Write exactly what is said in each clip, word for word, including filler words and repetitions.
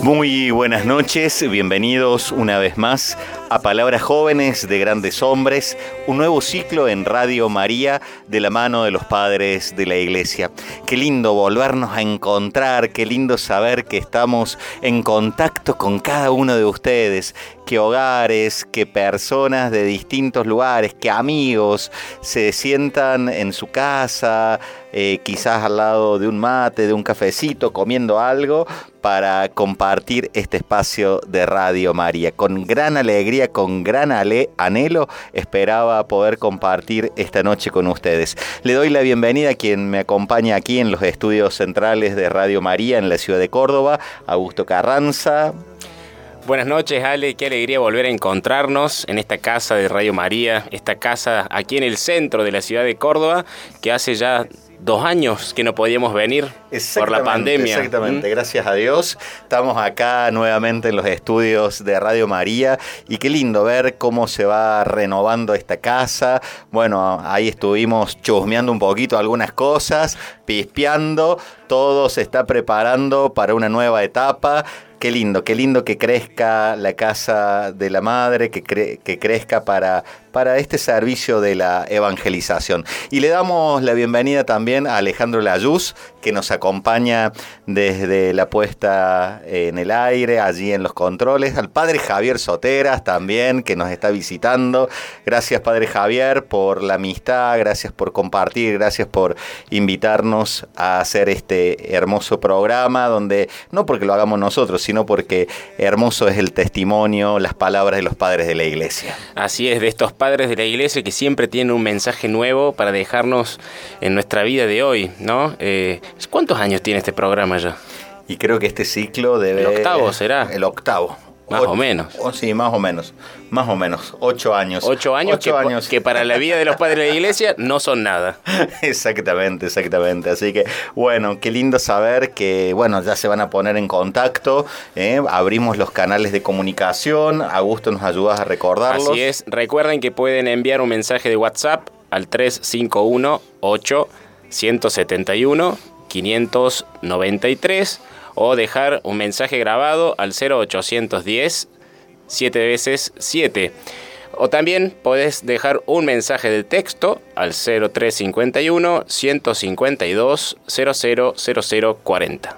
Muy buenas noches, bienvenidos una vez más a Palabras Jóvenes de Grandes Hombres, un nuevo ciclo en Radio María de la mano de los padres de la Iglesia. Qué lindo volvernos a encontrar, qué lindo saber que estamos en contacto con cada uno de ustedes, que hogares, que personas de distintos lugares, que amigos se sientan en su casa, eh, quizás al lado de un mate, de un cafecito, comiendo algo, para compartir este espacio de Radio María. Con gran alegría, con gran ale- anhelo, esperaba poder compartir esta noche con ustedes. Le doy la bienvenida a quien me acompaña aquí en los estudios centrales de Radio María en la ciudad de Córdoba, Augusto Carranza. Buenas noches, Ale, qué alegría volver a encontrarnos en esta casa de Radio María, esta casa aquí en el centro de la ciudad de Córdoba, que hace ya dos años que no podíamos venir por la pandemia. Exactamente, ¿Mm? Gracias a Dios. Estamos acá nuevamente en los estudios de Radio María y qué lindo ver cómo se va renovando esta casa. Bueno, ahí estuvimos chusmeando un poquito algunas cosas, pispeando, todo se está preparando para una nueva etapa. Qué lindo, qué lindo que crezca la casa de la madre, que, cre- que crezca para, para este servicio de la evangelización. Y le damos la bienvenida también a Alejandro Layuz, que nos acompaña desde la puesta en el aire, allí en los controles, al padre Javier Soteras también, que nos está visitando. Gracias, padre Javier, por la amistad, gracias por compartir, gracias por invitarnos a hacer este hermoso programa, donde no porque lo hagamos nosotros, sino porque hermoso es el testimonio, las palabras de los padres de la Iglesia. Así es, de estos padres de la Iglesia que siempre tienen un mensaje nuevo para dejarnos en nuestra vida de hoy, ¿no? Eh, ¿Cuántos años tiene este programa ya? Y creo que este ciclo debe... ¿El octavo será? El octavo. Más o, o menos. O, sí, más o menos. Más o menos. Ocho años. Ocho años, Ocho que, años. que para la vida de los padres de la Iglesia no son nada. Exactamente, exactamente. Así que, bueno, qué lindo saber que, bueno, ya se van a poner en contacto. ¿eh? Abrimos los canales de comunicación. Augusto, ¿nos ayudas a recordarlos? Así es. Recuerden que pueden enviar un mensaje de WhatsApp al tres cinco uno, ocho, uno siete uno, cinco nueve tres o dejar un mensaje grabado al cero ochocientos diez, siete veces siete. O también podés dejar un mensaje de texto al cero tres cinco uno, ciento cincuenta y dos, cero cero cero cero cuarenta.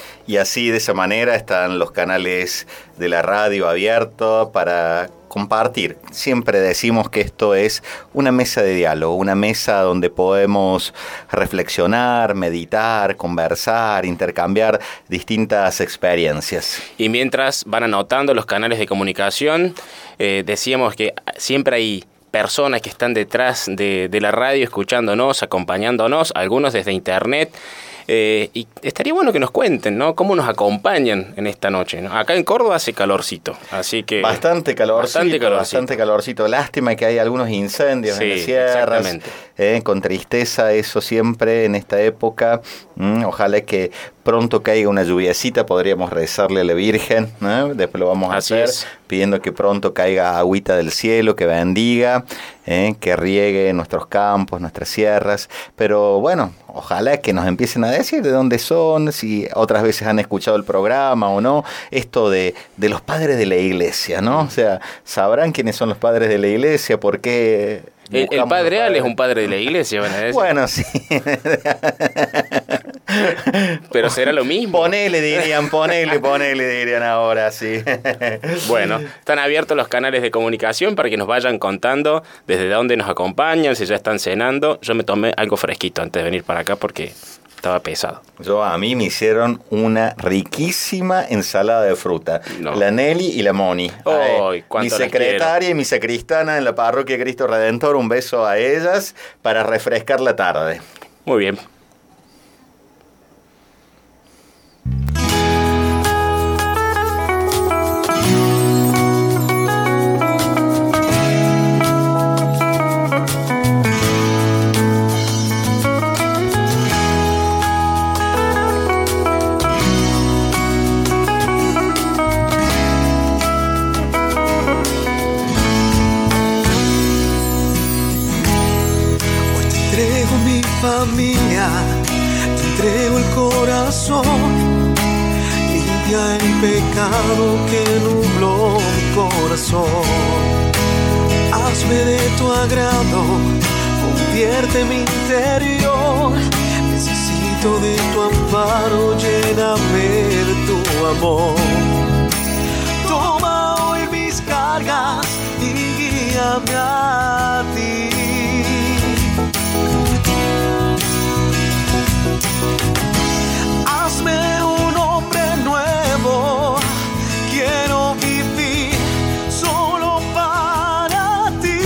Y así, de esa manera, están los canales de la radio abiertos para compartir. Siempre decimos que esto es una mesa de diálogo, una mesa donde podemos reflexionar, meditar, conversar, intercambiar distintas experiencias. Y mientras van anotando los canales de comunicación, eh, decíamos que siempre hay personas que están detrás de, de la radio escuchándonos, acompañándonos, algunos desde internet. Eh, y estaría bueno que nos cuenten, ¿no? Cómo nos acompañan en esta noche, ¿no? Acá en Córdoba hace calorcito, así que... Bastante calorcito, bastante calorcito. Bastante calorcito. Lástima que hay algunos incendios Sí, en las sierras. exactamente. Eh, con tristeza eso siempre en esta época. Mm, ojalá que pronto caiga una lluviecita, podríamos rezarle a la Virgen, ¿no? Después lo vamos a Así hacer, es. pidiendo que pronto caiga agüita del cielo, que bendiga, eh, que riegue nuestros campos, nuestras sierras. Pero bueno, ojalá que nos empiecen a decir de dónde son, si otras veces han escuchado el programa o no, esto de, de los padres de la Iglesia, ¿no? O sea, sabrán quiénes son los padres de la Iglesia, por qué... El, el padre Ale es un padre de la Iglesia, van a decir. Bueno, sí. Pero será lo mismo. Ponele, dirían, ponele, ponele, dirían ahora, sí. Bueno, están abiertos los canales de comunicación para que nos vayan contando desde dónde nos acompañan, si ya están cenando. Yo me tomé algo fresquito antes de venir para acá porque estaba pesado. Yo, a mí me hicieron una riquísima ensalada de fruta. No. La Nelly y la Moni. Oh, Ay, cuánto mi las secretaria quiero. y mi sacristana en la parroquia Cristo Redentor. Un beso a ellas para refrescar la tarde. Muy bien. Familia, te entrego el corazón, limpia el pecado que nubló mi corazón. Hazme de tu agrado, convierte mi interior. Necesito de tu amparo, lléname de tu amor. Toma hoy mis cargas y guíame a ti. Hazme un hombre nuevo, quiero vivir solo para ti.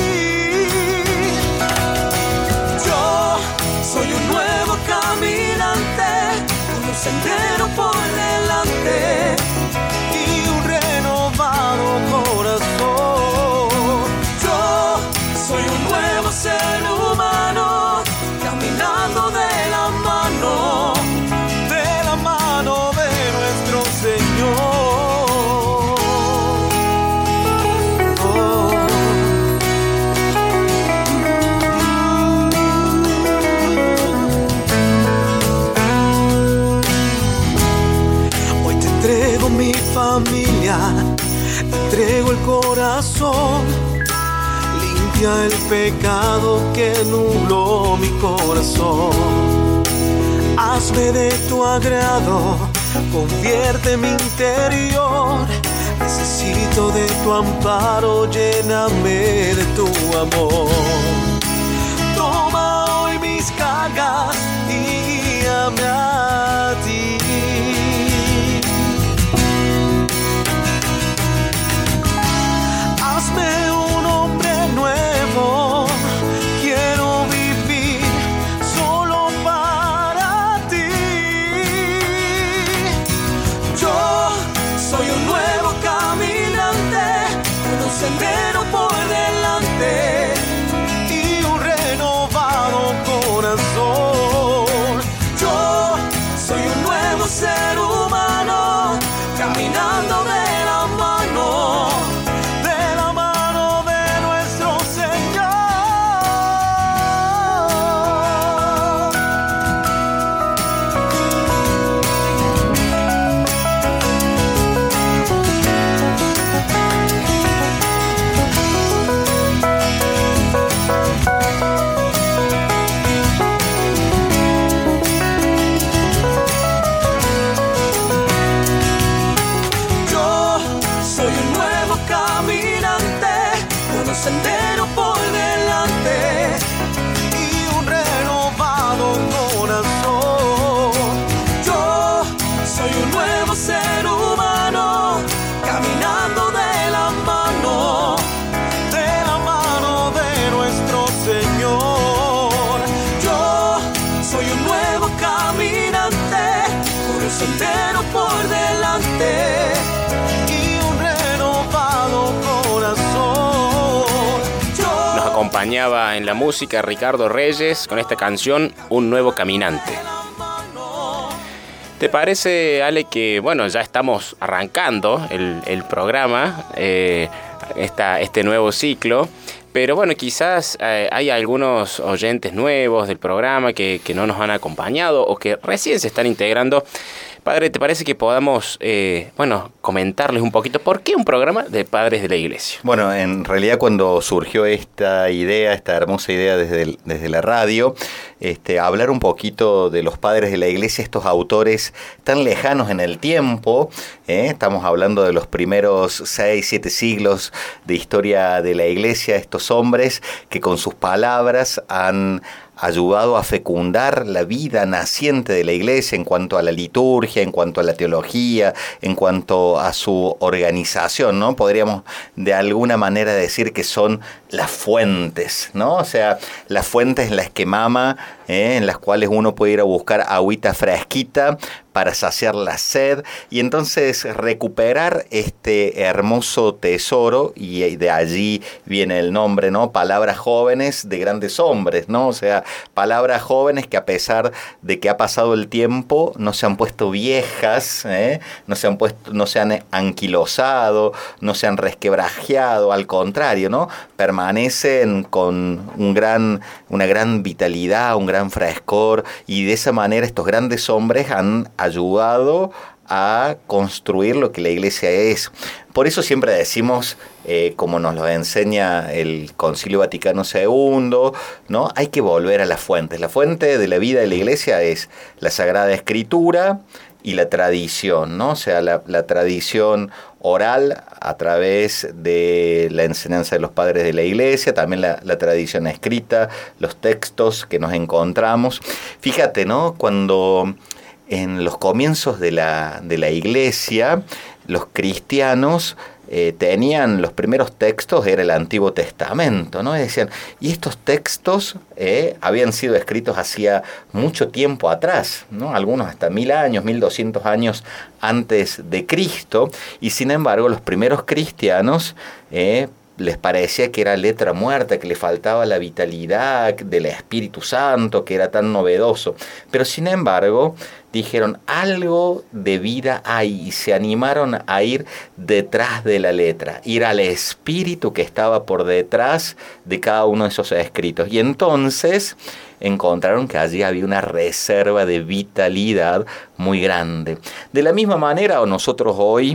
Yo soy un nuevo caminante, con un sendero por delante y un renovado corazón. Yo soy un nuevo ser humano, caminando de la mano, de la mano de nuestro Señor. Oh. Hoy te entrego mi familia, te entrego el corazón. Limpia el pecado que nubló mi corazón. Hazme de tu agrado, convierte mi interior. Necesito de tu amparo, lléname de tu amor. Toma hoy mis cargas y guíame a ti. Hazme un hombre nuevo, quiero vivir solo para ti. Yo soy un nuevo caminante, con un sendero por delante y un renovado corazón. Yo soy un nuevo ser humano, caminando de la mano, de la mano de nuestro Señor. Yo soy un nuevo caminante, con un sendero por delante y un renovado corazón. Yo soy un nuevo ser humano, caminando de la mano, de la mano de nuestro Señor. Yo soy un nuevo caminante, con un sendero por delante y un renovado corazón. Yo Nos acompañaba en la música Ricardo Reyes con esta canción Un Nuevo Caminante. ¿Te parece, Ale, que bueno, ya estamos arrancando el, el programa, eh, esta, este nuevo ciclo? Pero bueno, quizás eh, hay algunos oyentes nuevos del programa que, que no nos han acompañado o que recién se están integrando. Padre, ¿te parece que podamos, eh, bueno, comentarles un poquito por qué un programa de Padres de la Iglesia? Bueno, en realidad cuando surgió esta idea, esta hermosa idea desde, el, desde la radio, este, hablar un poquito de los Padres de la Iglesia, estos autores tan lejanos en el tiempo, ¿eh? Estamos hablando de los primeros seis, siete siglos de historia de la Iglesia, estos hombres que con sus palabras han ayudado a fecundar la vida naciente de la Iglesia en cuanto a la liturgia, en cuanto a la teología, en cuanto a su organización, ¿no? Podríamos de alguna manera decir que son las fuentes, ¿no? O sea, las fuentes en las que mama, ¿eh? En las cuales uno puede ir a buscar agüita fresquita para saciar la sed y entonces recuperar este hermoso tesoro, y de allí viene el nombre, ¿no? Palabras jóvenes de grandes hombres, ¿no? O sea, palabras jóvenes que a pesar de que ha pasado el tiempo no se han puesto viejas, ¿eh? no se han puesto, no se han anquilosado, no se han resquebrajeado, al contrario, ¿no? Permanecen con un gran, una gran vitalidad, un gran frescor, y de esa manera estos grandes hombres han ayudado a construir lo que la iglesia es. Por eso siempre decimos, eh, como nos lo enseña el Concilio Vaticano segundo, ¿no? Hay que volver a las fuentes. La fuente de la vida de la iglesia es la Sagrada Escritura y la tradición, ¿no? O sea, la, la tradición oral a través de la enseñanza de los padres de la iglesia, también la, la tradición escrita, los textos que nos encontramos. Fíjate, ¿no? Cuando en los comienzos de la, de la iglesia, los cristianos eh, tenían los primeros textos, era el Antiguo Testamento, ¿no? Y decían, y estos textos eh, habían sido escritos hacía mucho tiempo atrás, ¿no? Algunos hasta mil años, mil doscientos años antes de Cristo, y sin embargo los primeros cristianos eh, les parecía que era letra muerta, que le faltaba la vitalidad del Espíritu Santo, que era tan novedoso. Pero sin embargo, dijeron, algo de vida hay, y se animaron a ir detrás de la letra, ir al espíritu que estaba por detrás de cada uno de esos escritos. Y entonces encontraron que allí había una reserva de vitalidad muy grande. De la misma manera, nosotros hoy,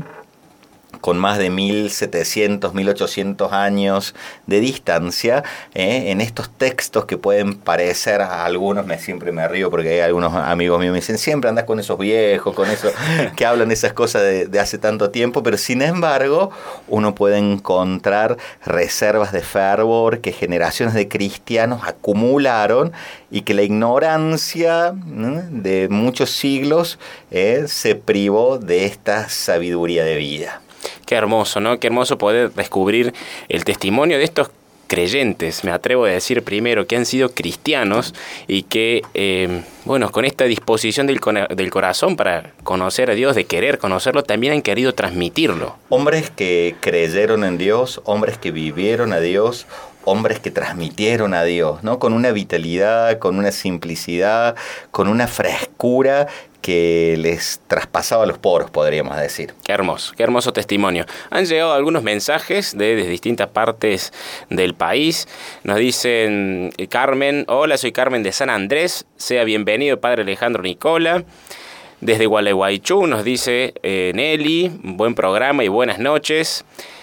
con más de mil setecientos, mil ochocientos años de distancia, eh, en estos textos que pueden parecer a algunos, me siempre me río porque hay algunos amigos míos que me dicen, siempre andas con esos viejos, con eso, que hablan esas cosas de, de hace tanto tiempo, pero sin embargo uno puede encontrar reservas de fervor que generaciones de cristianos acumularon y que la ignorancia, ¿no?, de muchos siglos eh, se privó de esta sabiduría de vida. Qué hermoso, ¿no? Qué hermoso poder descubrir el testimonio de estos creyentes, me atrevo a decir primero, que han sido cristianos y que, eh, bueno, con esta disposición del, del corazón para conocer a Dios, de querer conocerlo, también han querido transmitirlo. Hombres que creyeron en Dios, hombres que vivieron a Dios, hombres que transmitieron a Dios, ¿no? Con una vitalidad, con una simplicidad, con una frescura que les traspasaba los poros, podríamos decir. Qué hermoso, qué hermoso testimonio. Han llegado algunos mensajes de, de distintas partes del país. Nos dicen, Carmen, hola, soy Carmen de San Andrés, sea bienvenido Padre Alejandro Nicola. Desde Gualeguaychú nos dice eh, Nelly, buen programa y buenas noches.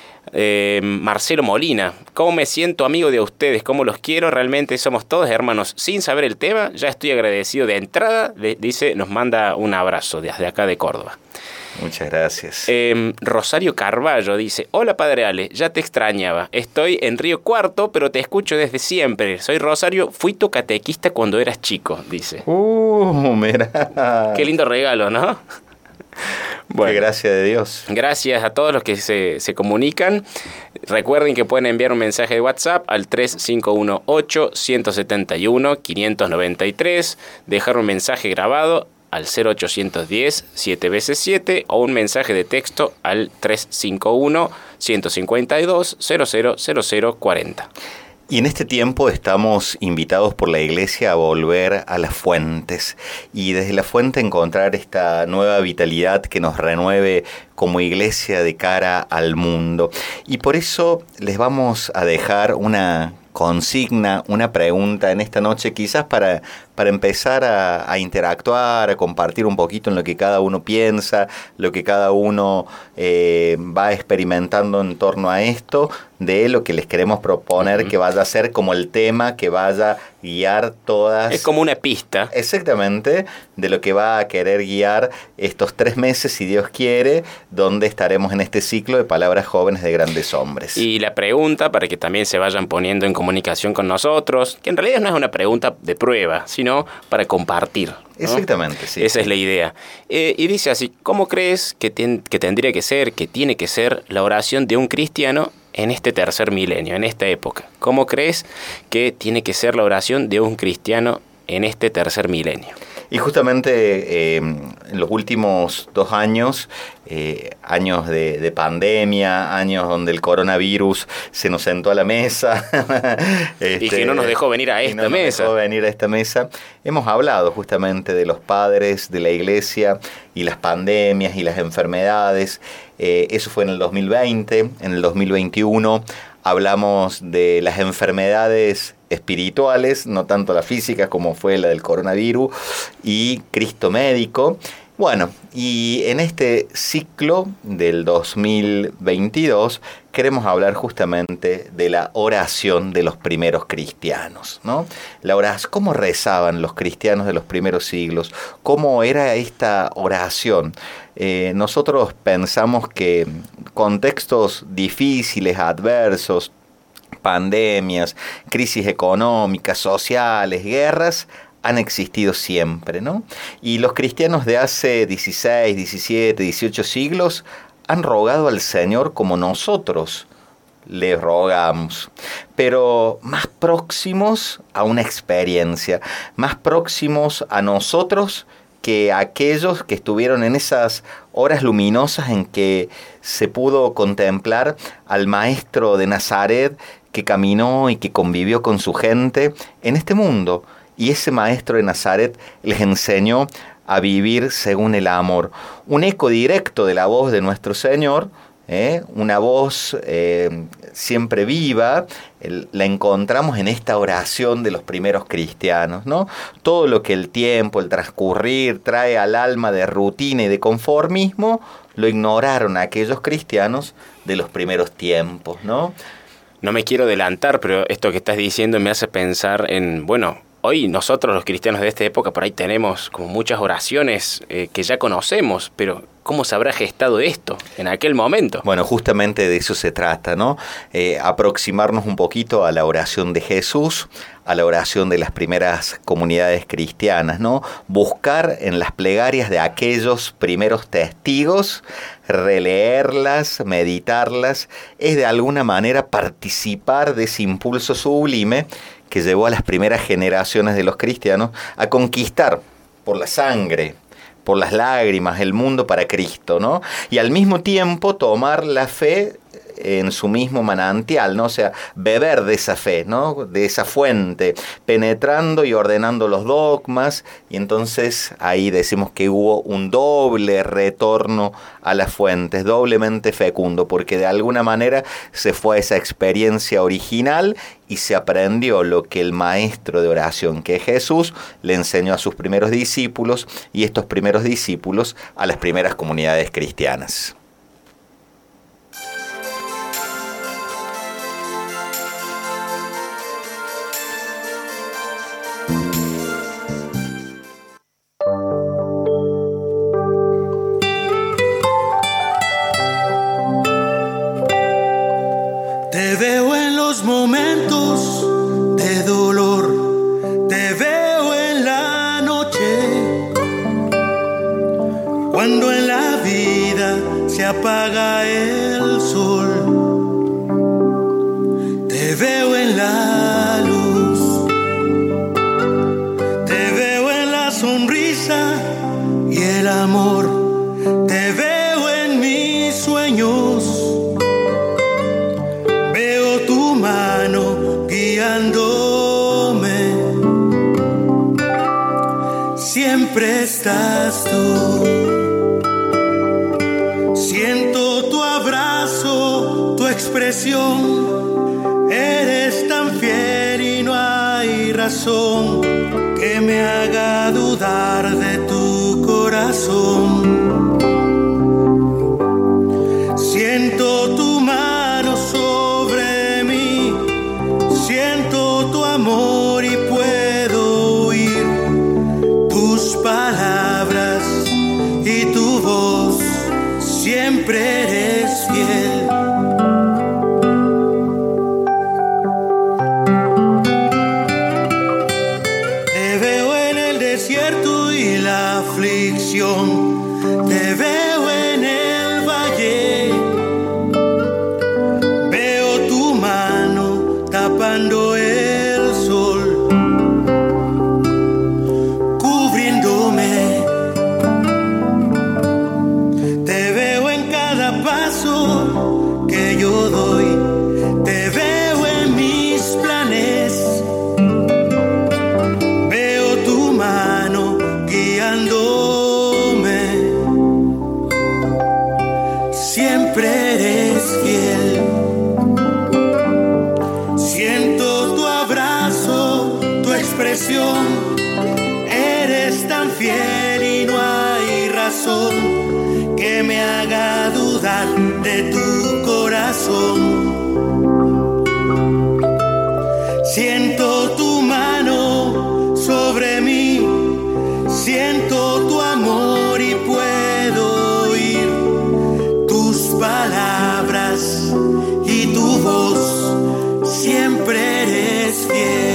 Eh, Marcelo Molina, ¿cómo me siento amigo de ustedes? ¿Cómo los quiero? Realmente somos todos hermanos. Sin saber el tema, ya estoy agradecido de entrada. Le dice, nos manda un abrazo desde acá de Córdoba. Muchas gracias. Eh, Rosario Carballo dice, hola Padre Ale, ya te extrañaba. Estoy en Río Cuarto, pero te escucho desde siempre. Soy Rosario, fui tu catequista cuando eras chico, dice. Uh, mira. Qué lindo regalo, ¿no? Bueno, qué gracia de Dios. Gracias a todos los que se, se comunican. Recuerden que pueden enviar un mensaje de WhatsApp al tres cinco uno ocho, uno siete uno, cinco nueve tres, dejar un mensaje grabado al cero ochocientos diez, siete veces siete o un mensaje de texto al tres cinco uno, uno cinco dos, cero cero cero cero cuarenta. Y en este tiempo estamos invitados por la Iglesia a volver a las fuentes y desde la fuente encontrar esta nueva vitalidad que nos renueve como Iglesia de cara al mundo. Y por eso les vamos a dejar una consigna, una pregunta en esta noche, quizás para, para empezar a, a interactuar, a compartir un poquito en lo que cada uno piensa, lo que cada uno eh, va experimentando en torno a esto, de lo que les queremos proponer, uh-huh. que vaya a ser como el tema que vaya a guiar todas... Es como una pista. Exactamente, de lo que va a querer guiar estos tres meses, si Dios quiere, donde estaremos en este ciclo de palabras jóvenes de grandes hombres. Y la pregunta, para que también se vayan poniendo en comunicación con nosotros, que en realidad no es una pregunta de prueba, sino para compartir, ¿no? Exactamente, sí. Esa es la idea. Eh, y dice así, ¿cómo crees que, ten, que tendría que ser, que tiene que ser la oración de un cristiano en este tercer milenio, en esta época? ¿Cómo crees que tiene que ser la oración de un cristiano en este tercer milenio? Y justamente eh, en los últimos dos años, eh, años de, de pandemia, años donde el coronavirus se nos sentó a la mesa. este, y que no nos dejó venir a esta no mesa. Nos dejó venir a esta mesa. Hemos hablado justamente de los padres de la Iglesia y las pandemias y las enfermedades. Eh, eso fue en el dos mil veinte. En el dos mil veintiuno hablamos de las enfermedades espirituales, no tanto las físicas como fue la del coronavirus, y Cristo médico. Bueno, y en este ciclo del dos mil veintidós queremos hablar justamente de la oración de los primeros cristianos, ¿no? La oración, ¿cómo rezaban los cristianos de los primeros siglos? ¿Cómo era esta oración? Eh, nosotros pensamos que contextos difíciles, adversos, pandemias, crisis económicas, sociales, guerras, han existido siempre, ¿no? Y los cristianos de hace dieciséis, diecisiete, dieciocho siglos han rogado al Señor como nosotros le rogamos, pero más próximos a una experiencia, más próximos a nosotros que aquellos que estuvieron en esas horas luminosas en que se pudo contemplar al Maestro de Nazaret que caminó y que convivió con su gente en este mundo. Y ese Maestro de Nazaret les enseñó a vivir según el amor. Un eco directo de la voz de nuestro Señor, ¿eh? una voz eh, siempre viva, el, la encontramos en esta oración de los primeros cristianos, ¿no? Todo lo que el tiempo, el transcurrir trae al alma de rutina y de conformismo, lo ignoraron aquellos cristianos de los primeros tiempos, ¿no? No me quiero adelantar, pero esto que estás diciendo me hace pensar en, bueno, hoy nosotros los cristianos de esta época por ahí tenemos como muchas oraciones eh, que ya conocemos, pero ¿cómo se habrá gestado esto en aquel momento? Bueno, justamente de eso se trata, ¿no? Eh, aproximarnos un poquito a la oración de Jesús, a la oración de las primeras comunidades cristianas, ¿no? Buscar en las plegarias de aquellos primeros testigos, releerlas, meditarlas, es de alguna manera participar de ese impulso sublime que llevó a las primeras generaciones de los cristianos a conquistar por la sangre, por las lágrimas, el mundo para Cristo, ¿no? Y al mismo tiempo tomar la fe en su mismo manantial, ¿no? O sea, beber de esa fe, ¿no? De esa fuente, penetrando y ordenando los dogmas, y entonces ahí decimos que hubo un doble retorno a las fuentes, doblemente fecundo, porque de alguna manera se fue a esa experiencia original y se aprendió lo que el maestro de oración, que es Jesús, le enseñó a sus primeros discípulos, y estos primeros discípulos a las primeras comunidades cristianas. Te veo en los momentos de dolor, te veo en la noche, cuando en la vida se apaga el sol. Te veo en la luz, te veo en la sonrisa y el amor, te veo en mis sueños. Mano guiándome, siempre estás tú. Siento tu abrazo, tu expresión, eres tan fiel y no hay razón que me haga dudar de tu corazón. Siento tu mano sobre mí, siento tu amor y puedo oír tus palabras y tu voz, siempre eres fiel. Te veo en el desierto y la aflicción, te veo en el valle, veo tu mano tapando el sol, cubriéndome. Te veo en cada paso que yo doy, te veo en mis planes, veo tu mano guiándome, siempre eres fiel. Siento tu abrazo, tu expresión, eres tan fiel y no hay razón que me haga dudar de tu corazón. Siento tu mano sobre mí, siento tu amor y puedo oír tus palabras y tu voz, siempre eres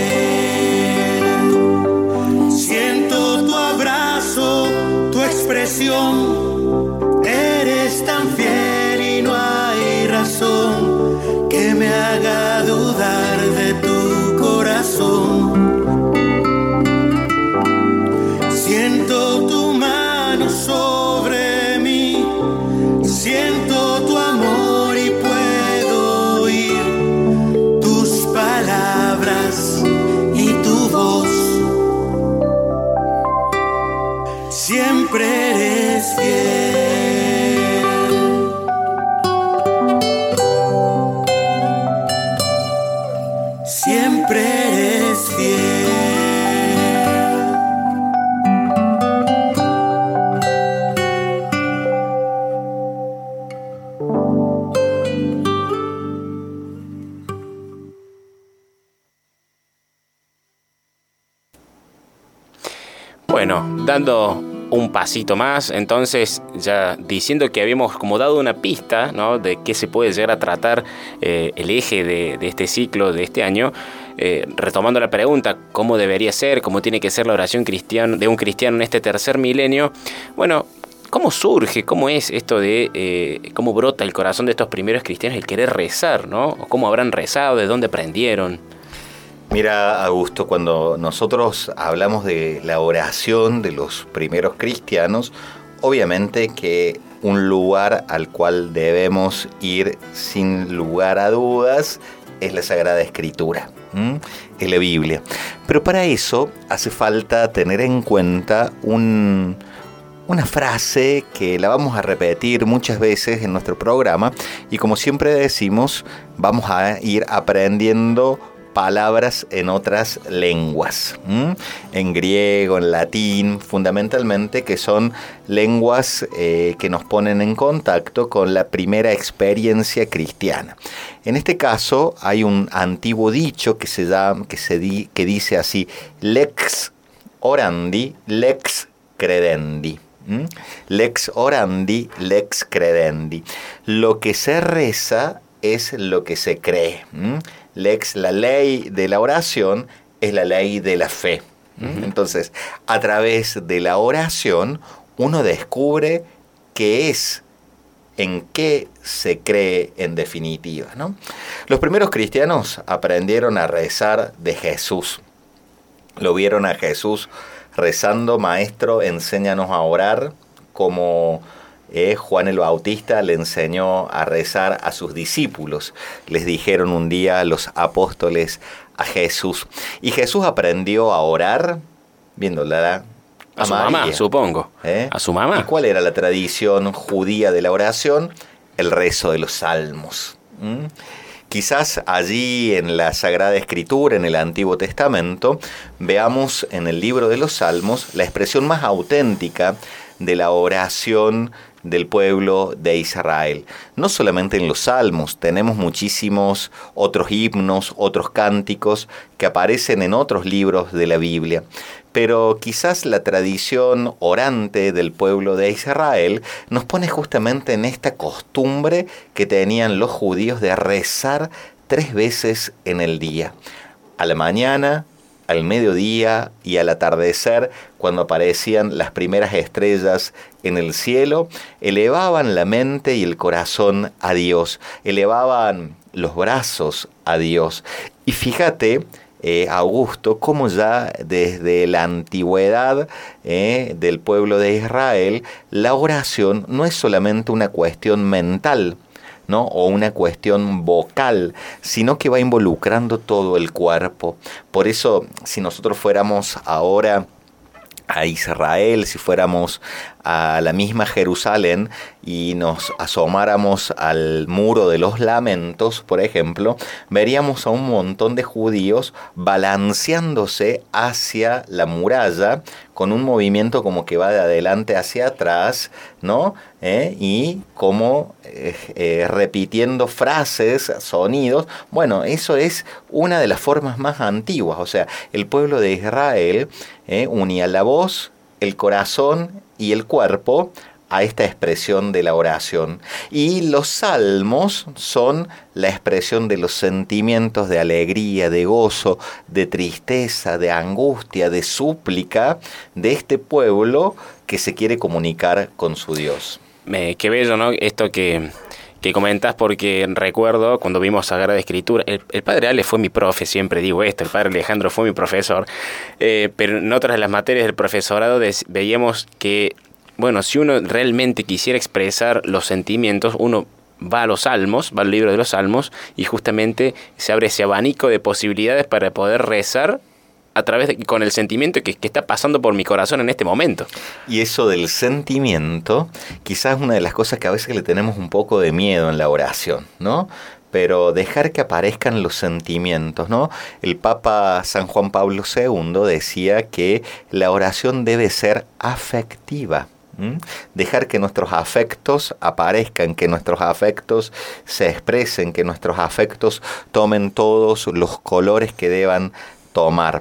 fiel. Siento tu abrazo, tu expresión, eres tan fiel y no hay razón que me haga dudar de tu corazón. Siento tu mano sobre mí, siento tu amor y puedo oír tus palabras y tu voz, siempre eres fiel. Siempre eres fiel. Bueno, dando un pasito más, entonces ya diciendo que habíamos como dado una pista, ¿no?, de qué se puede llegar a tratar eh, el eje de, de este ciclo, de este año, eh, retomando la pregunta, ¿cómo debería ser, cómo tiene que ser la oración cristiana, de un cristiano en este tercer milenio? Bueno, ¿cómo surge, cómo es esto de, eh, cómo brota el corazón de estos primeros cristianos el querer rezar, ¿no? ¿Cómo habrán rezado, de dónde aprendieron? Mira, Augusto, cuando nosotros hablamos de la oración de los primeros cristianos, obviamente que un lugar al cual debemos ir sin lugar a dudas es la Sagrada Escritura, ¿m? es la Biblia. Pero para eso hace falta tener en cuenta un, una frase que la vamos a repetir muchas veces en nuestro programa y, como siempre decimos, vamos a ir aprendiendo palabras en otras lenguas, ¿m? en griego, en latín, fundamentalmente, que son lenguas eh, que nos ponen en contacto con la primera experiencia cristiana. En este caso hay un antiguo dicho que se llama, que se di, que dice así: lex orandi, lex credendi. ¿m? Lex orandi, lex credendi. Lo que se reza es lo que se cree. ¿m? Lex, la ley de la oración, es la ley de la fe. Uh-huh. Entonces, a través de la oración, uno descubre qué es, en qué se cree en definitiva, ¿no? Los primeros cristianos aprendieron a rezar de Jesús. Lo vieron a Jesús rezando: Maestro, enséñanos a orar, como Eh, Juan el Bautista le enseñó a rezar a sus discípulos. Les dijeron un día los apóstoles a Jesús. Y Jesús aprendió a orar viéndola a, a su María. mamá, supongo. ¿Eh? A su mamá. ¿Y cuál era la tradición judía de la oración? El rezo de los salmos. ¿Mm? Quizás allí en la Sagrada Escritura, en el Antiguo Testamento, veamos en el libro de los Salmos la expresión más auténtica de la oración del pueblo de Israel. No solamente en los salmos, tenemos muchísimos otros himnos, otros cánticos que aparecen en otros libros de la Biblia. Pero quizás la tradición orante del pueblo de Israel nos pone justamente en esta costumbre que tenían los judíos de rezar tres veces en el día: a la mañana, al mediodía y al atardecer, cuando aparecían las primeras estrellas en el cielo. Elevaban la mente y el corazón a Dios, elevaban los brazos a Dios. Y fíjate, eh, Augusto, cómo ya desde la antigüedad eh, del pueblo de Israel, la oración no es solamente una cuestión mental, ¿no?, o una cuestión vocal, sino que va involucrando todo el cuerpo. Por eso, si nosotros fuéramos ahora a Israel, si fuéramos a la misma Jerusalén y nos asomáramos al muro de los lamentos, por ejemplo, veríamos a un montón de judíos balanceándose hacia la muralla con un movimiento como que va de adelante hacia atrás, ¿no? ¿Eh? Y como eh, eh, repitiendo frases, sonidos. Bueno, eso es una de las formas más antiguas. O sea, el pueblo de Israel eh, unía la voz, el corazón y el cuerpo a esta expresión de la oración. Y los salmos son la expresión de los sentimientos de alegría, de gozo, de tristeza, de angustia, de súplica de este pueblo que se quiere comunicar con su Dios. Eh, qué bello, ¿no? Esto que, que comentás, porque recuerdo cuando vimos Sagrada Escritura, el, el padre Ale fue mi profe, siempre digo esto, el padre Alejandro fue mi profesor, eh, pero en otras de las materias del profesorado des, veíamos que, bueno, si uno realmente quisiera expresar los sentimientos, uno va a los salmos, va al libro de los salmos, y justamente se abre ese abanico de posibilidades para poder rezar a través de, con el sentimiento que, que está pasando por mi corazón en este momento. Y eso del sentimiento, quizás es una de las cosas que a veces le tenemos un poco de miedo en la oración, ¿no? Pero dejar que aparezcan los sentimientos, ¿no? El Papa San Juan Pablo segundo decía que la oración debe ser afectiva. ¿Mm? Dejar que nuestros afectos aparezcan, que nuestros afectos se expresen, que nuestros afectos tomen todos los colores que deban tomar.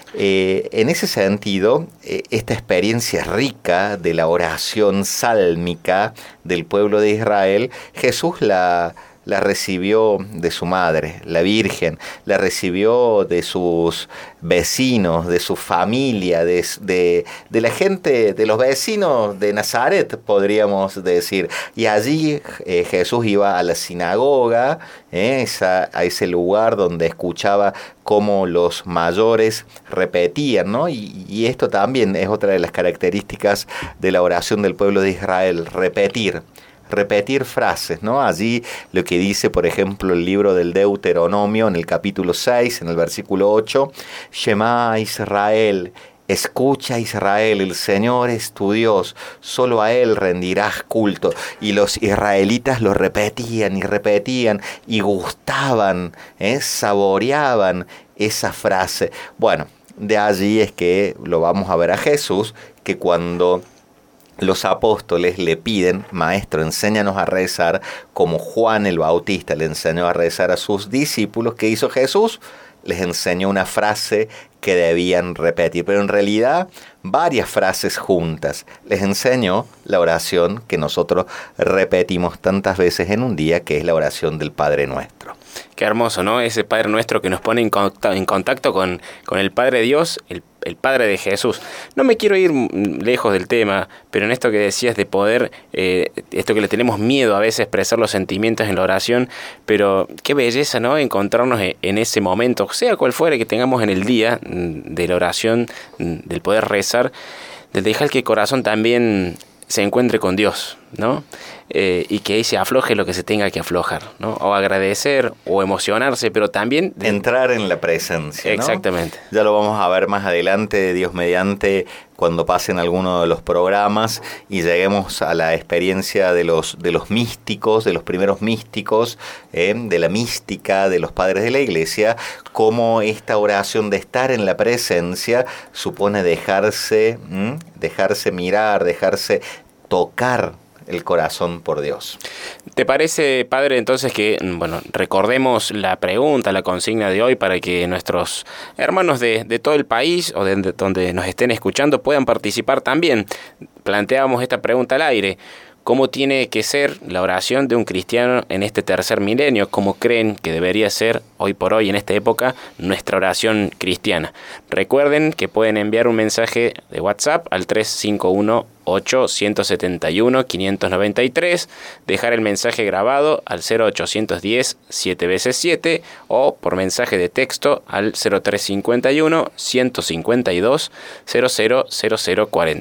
Eh, en ese sentido, eh, esta experiencia rica de la oración sálmica del pueblo de Israel, Jesús la, la recibió de su madre, la Virgen, la recibió de sus vecinos, de su familia, de, de, de la gente, de los vecinos de Nazaret, podríamos decir. Y allí eh, Jesús iba a la sinagoga, eh, esa, a ese lugar donde escuchaba cómo los mayores repetían, ¿no? Y, y esto también es otra de las características de la oración del pueblo de Israel, repetir. Repetir frases, ¿no? Allí lo que dice, por ejemplo, el libro del Deuteronomio, en el capítulo seis, en el versículo ocho, Shema Israel, escucha Israel, el Señor es tu Dios, solo a Él rendirás culto. Y los israelitas lo repetían y repetían y gustaban, ¿eh? saboreaban esa frase. Bueno, de allí es que lo vamos a ver a Jesús, que cuando los apóstoles le piden, maestro, enséñanos a rezar, como Juan el Bautista le enseñó a rezar a sus discípulos. ¿Qué hizo Jesús? Les enseñó una frase que debían repetir, pero en realidad varias frases juntas. Les enseñó la oración que nosotros repetimos tantas veces en un día, que es la oración del Padre Nuestro. Qué hermoso, ¿no? Ese Padre Nuestro que nos pone en contacto, en contacto con, con el Padre Dios, el, el Padre de Jesús. No me quiero ir lejos del tema, pero en esto que decías de poder, eh, esto que le tenemos miedo a veces expresar los sentimientos en la oración, pero qué belleza, ¿no? Encontrarnos en, en ese momento, sea cual fuera que tengamos en el día de la oración, del poder rezar, de dejar que el corazón también se encuentre con Dios, ¿no? Eh, y que ahí se afloje lo que se tenga que aflojar, ¿no? O agradecer o emocionarse, pero también de entrar en la presencia, ¿no? Exactamente. Ya lo vamos a ver más adelante, Dios mediante, cuando pasen alguno de los programas y lleguemos a la experiencia de los, de los místicos, de los primeros místicos, eh, de la mística de los padres de la Iglesia, cómo esta oración de estar en la presencia supone dejarse, ¿m? dejarse mirar, dejarse tocar el corazón por Dios. ¿Te parece, padre, entonces que, bueno, recordemos la pregunta, la consigna de hoy para que nuestros hermanos de, de todo el país o de, de donde nos estén escuchando puedan participar también? Planteábamos esta pregunta al aire. ¿Cómo tiene que ser la oración de un cristiano en este tercer milenio? ¿Cómo creen que debería ser hoy por hoy, en esta época, nuestra oración cristiana? Recuerden que pueden enviar un mensaje de WhatsApp al tres cinco uno, ocho siete uno, cinco nueve tres, dejar el mensaje grabado al cero ochocientos diez, siete veces siete o por mensaje de texto al cero tres cincuenta y uno, ciento cincuenta y dos, cero cero cero cero cuarenta.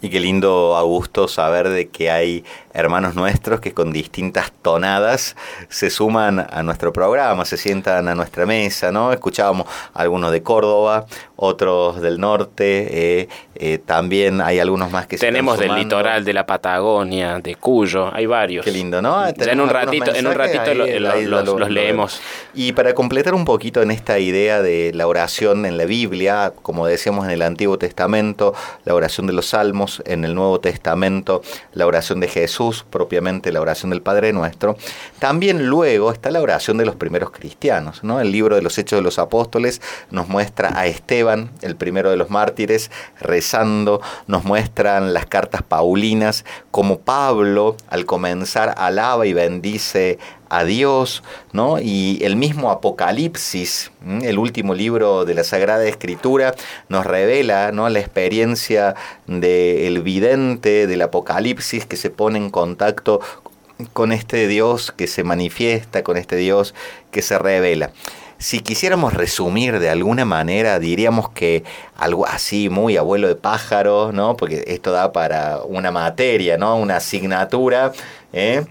Y qué lindo, Augusto, saber de que hay hermanos nuestros que con distintas tonadas se suman a nuestro programa, se sientan a nuestra mesa, ¿no? Escuchábamos algunos de Córdoba, otros del norte, eh, eh, también hay algunos más que se Tenemos están del sumando. litoral, de la Patagonia, de Cuyo, hay varios. Qué lindo, ¿no? Ya en un ratito, en un ratito ahí, lo- ahí lo- lo- los, lo- los leemos. Y para completar un poquito en esta idea de la oración en la Biblia, como decíamos en el Antiguo Testamento, la oración de los Salmos, en el Nuevo Testamento, la oración de Jesús, propiamente la oración del Padre Nuestro, también luego está la oración de los primeros cristianos, ¿no? El libro de los Hechos de los Apóstoles nos muestra a Esteban, el primero de los mártires, rezando, nos muestran las cartas paulinas, como Pablo al comenzar alaba y bendice a Dios, ¿no? Y el mismo Apocalipsis, ¿m? El último libro de la Sagrada Escritura, nos revela, ¿no?, la experiencia del vidente del Apocalipsis que se pone en contacto con este Dios que se manifiesta, con este Dios que se revela. Si quisiéramos resumir de alguna manera, diríamos que algo así muy abuelo de pájaro, ¿no? Porque esto da para una materia, ¿no? Una asignatura, ¿eh?,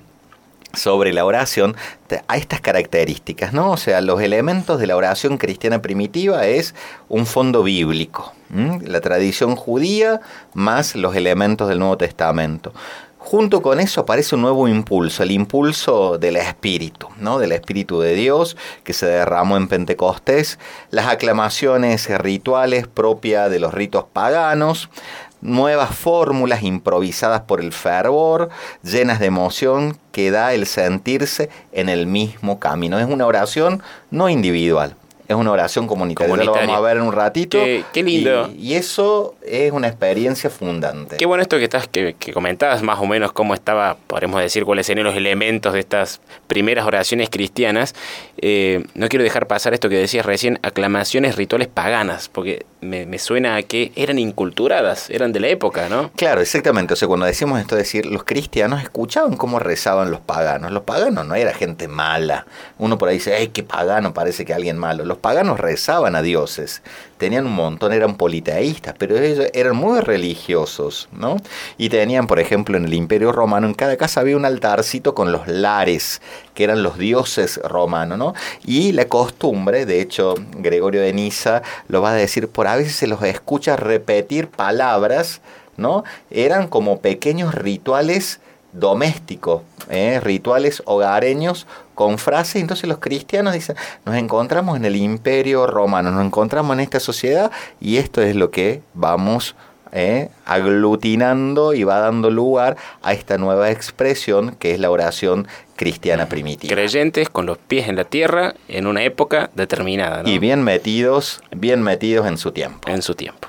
sobre la oración, a estas características, ¿no? O sea, los elementos de la oración cristiana primitiva es un fondo bíblico, ¿m? La tradición judía más los elementos del Nuevo Testamento. Junto con eso aparece un nuevo impulso, el impulso del Espíritu, ¿no? Del Espíritu de Dios que se derramó en Pentecostés, las aclamaciones rituales propias de los ritos paganos, nuevas fórmulas improvisadas por el fervor, llenas de emoción que da el sentirse en el mismo camino. Es una oración no individual, es una oración comunitaria. Comunitaria. Ya lo vamos a ver en un ratito. Qué, qué lindo. Y, y eso es una experiencia fundante. Qué bueno esto que estás que, que comentabas más o menos cómo estaba, podemos decir cuáles serían los elementos de estas primeras oraciones cristianas. Eh, no quiero dejar pasar esto que decías recién, aclamaciones rituales paganas, porque me, me suena a que eran inculturadas, eran de la época, ¿no? Claro, exactamente. O sea, cuando decimos esto, es decir, los cristianos escuchaban cómo rezaban los paganos. Los paganos no era gente mala. Uno por ahí dice, ¡ay, qué pagano! Parece que alguien malo. Los paganos rezaban a dioses. Tenían un montón, eran politeístas, pero ellos eran muy religiosos, ¿no? Y tenían, por ejemplo, en el Imperio Romano, en cada casa había un altarcito con los lares, que eran los dioses romanos, ¿no? Y la costumbre, de hecho, Gregorio de Niza lo va a decir, por a veces se los escucha repetir palabras, ¿no? Eran como pequeños rituales domésticos, ¿eh? Rituales hogareños con frases. Entonces los cristianos dicen, nos encontramos en el Imperio Romano, nos encontramos en esta sociedad y esto es lo que vamos eh, aglutinando y va dando lugar a esta nueva expresión que es la oración cristiana primitiva. Creyentes con los pies en la tierra en una época determinada, ¿no? Y bien metidos, bien metidos en su tiempo. En su tiempo.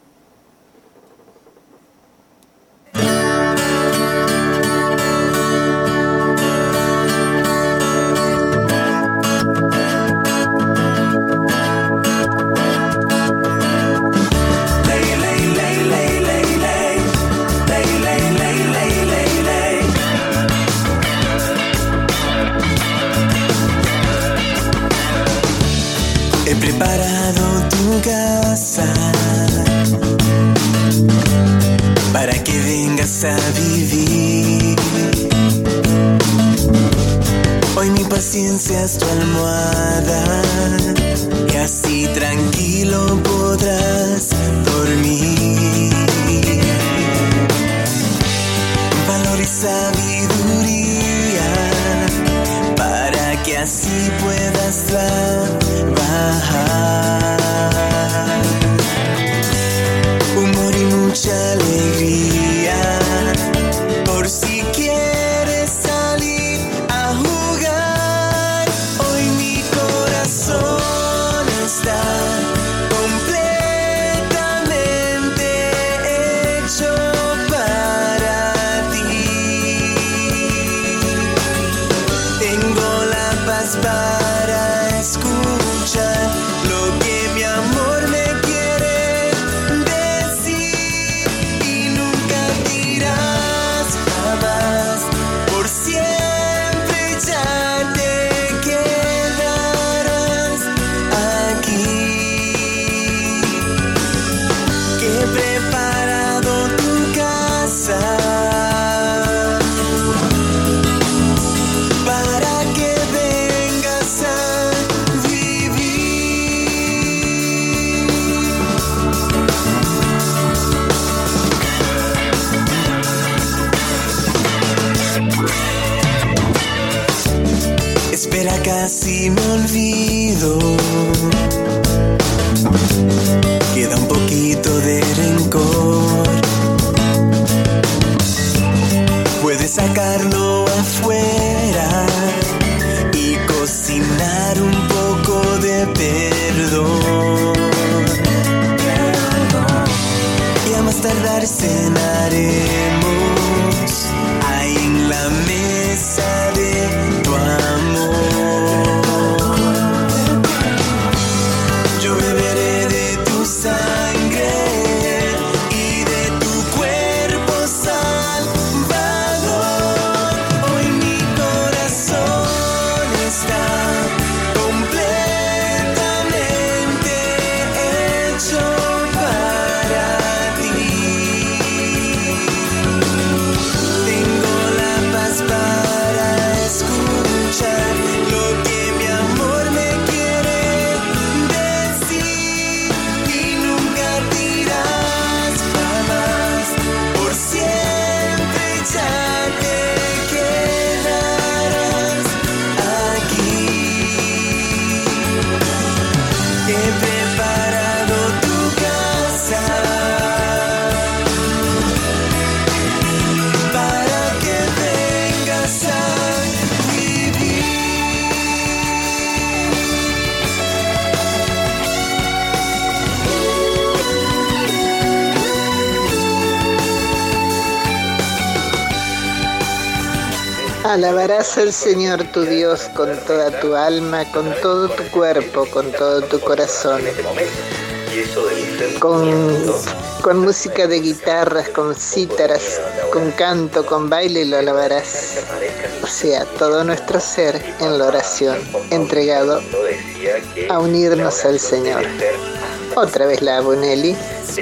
He preparado tu casa para que vengas a vivir. Hoy mi paciencia es tu almohada y así tranquilo podrás dormir. Valor y sabiduría para que así puedas trabajar. Humor y mucha alegría por si quieres salir a jugar. Hoy mi corazón está completamente hecho para ti. Tengo la paz para escuchar lo que mi amor me quiere decir y nunca dirás jamás, por siempre ya te quedarás aquí. Que he preparado tu casa Espera, casi me olvido. Queda un poquito de rencor. Puedes sacarlo afuera y cocinar un poco de perdón. Y a más tardar cenaremos ahí en la mesa de tu amor. Yo beberé de tu sangre y de tu cuerpo salvador. Hoy mi corazón está completamente hecho para ti. Tengo la paz para escuchar lo que mi amor me quiere decir. Y nunca te irás jamás, por siempre ya te quedarás aquí. He preparado tu casa para que vengas a vivir. Alabarás al Señor tu Dios con toda tu alma, con todo tu cuerpo, con todo tu corazón. Con, con música de guitarras, con cítaras, con canto, con baile lo alabarás. O sea, todo nuestro ser en la oración, entregado a unirnos al Señor. Otra vez la Abuneli.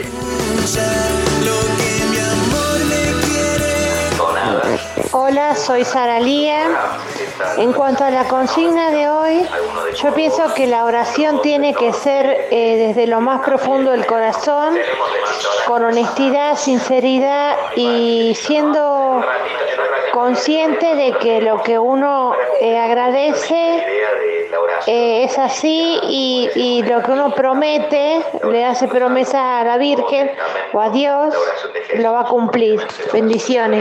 Hola, soy Sara Lía. En cuanto a la consigna de hoy, yo pienso que la oración tiene que ser eh, desde lo más profundo del corazón, con honestidad, sinceridad y siendo consciente de que lo que uno eh, agradece eh, es así y, y lo que uno promete, le hace promesa a la Virgen o a Dios, lo va a cumplir. Bendiciones.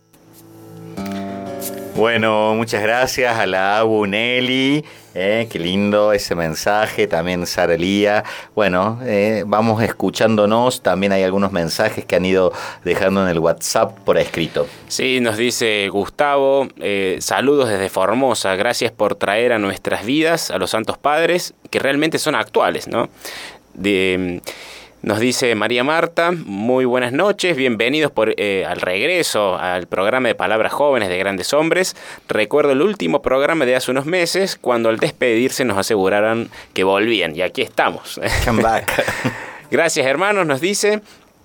Bueno, muchas gracias a la Abu Nelly, eh, qué lindo ese mensaje, también Sara Lía. Bueno, eh, vamos escuchándonos, también hay algunos mensajes que han ido dejando en el WhatsApp por escrito. Sí, nos dice Gustavo, eh, saludos desde Formosa, gracias por traer a nuestras vidas a los santos padres, que realmente son actuales, ¿no? De... Nos dice María Marta, muy buenas noches, bienvenidos por, eh, al regreso al programa de Palabras Jóvenes de Grandes Hombres. Recuerdo el último programa de hace unos meses, cuando al despedirse nos aseguraron que volvían, y aquí estamos. Come back. Gracias, hermanos, nos dice,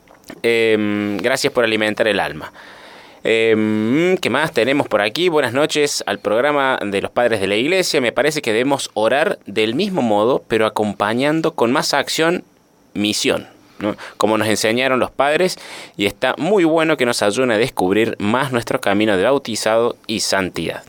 eh, gracias por alimentar el alma. Eh, ¿Qué más tenemos por aquí? Buenas noches al programa de los padres de la iglesia. Me parece que debemos orar del mismo modo, pero acompañando con más acción misión, ¿no? Como nos enseñaron los padres, y está muy bueno que nos ayuden a descubrir más nuestro camino de bautizado y santidad.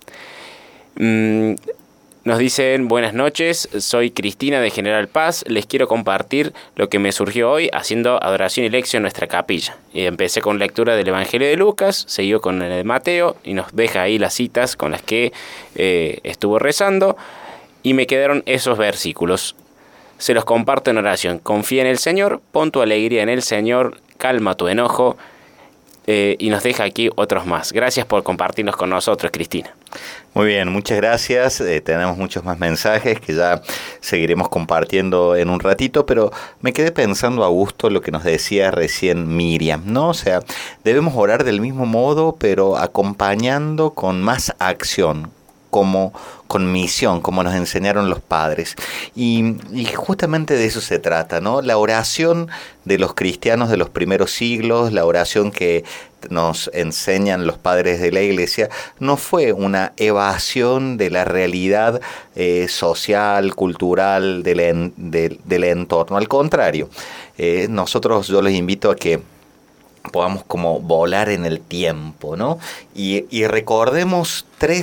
Mm, nos dicen, buenas noches, soy Cristina de General Paz, les quiero compartir lo que me surgió hoy haciendo adoración y lección en nuestra capilla. Y empecé con lectura del Evangelio de Lucas, siguió con el de Mateo y nos deja ahí las citas con las que eh, estuvo rezando, y me quedaron esos versículos. Se los comparto en oración. Confía en el Señor, pon tu alegría en el Señor, calma tu enojo, eh, y nos deja aquí otros más. Gracias por compartirnos con nosotros, Cristina. Muy bien, muchas gracias. Eh, tenemos muchos más mensajes que ya seguiremos compartiendo en un ratito, pero me quedé pensando, Augusto, lo que nos decía recién Miriam, ¿no? O sea, debemos orar del mismo modo, pero acompañando con más acción, como con misión, como nos enseñaron los padres. Y, y justamente de eso se trata, ¿no? La oración de los cristianos de los primeros siglos, la oración que nos enseñan los padres de la iglesia, no fue una evasión de la realidad eh, social, cultural del, en, del, del entorno. Al contrario, eh, nosotros, yo les invito a que podamos como volar en el tiempo, ¿no? Y, y recordemos tres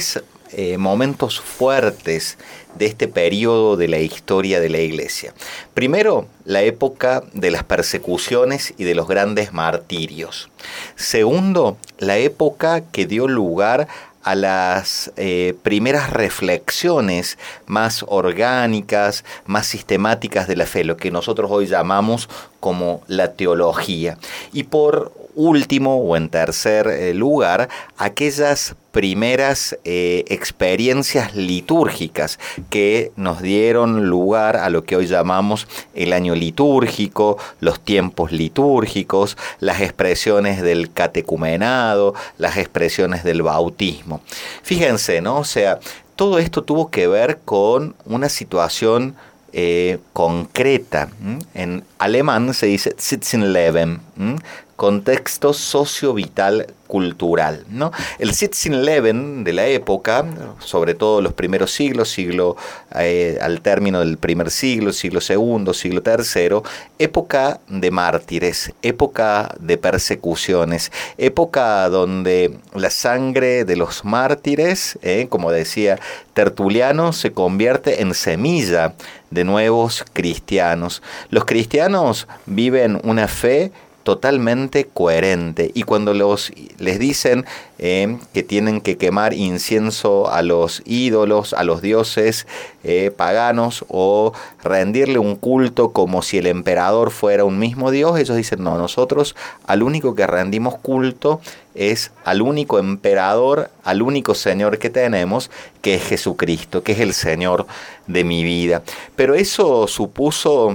eh, momentos fuertes de este periodo de la historia de la Iglesia. Primero, la época de las persecuciones y de los grandes martirios. Segundo, la época que dio lugar a las eh, primeras reflexiones más orgánicas, más sistemáticas de la fe, lo que nosotros hoy llamamos como la teología. Y por último, o en tercer eh, lugar, aquellas primeras eh, experiencias litúrgicas que nos dieron lugar a lo que hoy llamamos el año litúrgico, los tiempos litúrgicos, las expresiones del catecumenado, las expresiones del bautismo. Fíjense, ¿no? O sea, todo esto tuvo que ver con una situación eh, concreta. ¿Mm? En alemán se dice Sitzenleben, ¿Mm? contexto socio-vital cultural, ¿no? El Sitzenleben de la época, sobre todo los primeros siglos, siglo eh, al término del primer siglo, siglo segundo, siglo tercero, época de mártires, época de persecuciones, época donde la sangre de los mártires, eh, como decía Tertuliano, se convierte en semilla de nuevos cristianos. Los cristianos viven una fe totalmente coherente, y cuando los, les dicen eh, que tienen que quemar incienso a los ídolos, a los dioses eh, paganos, o rendirle un culto como si el emperador fuera un mismo dios, ellos dicen no, nosotros al único que rendimos culto es al único emperador, al único Señor que tenemos, que es Jesucristo, que es el Señor de mi vida. Pero eso supuso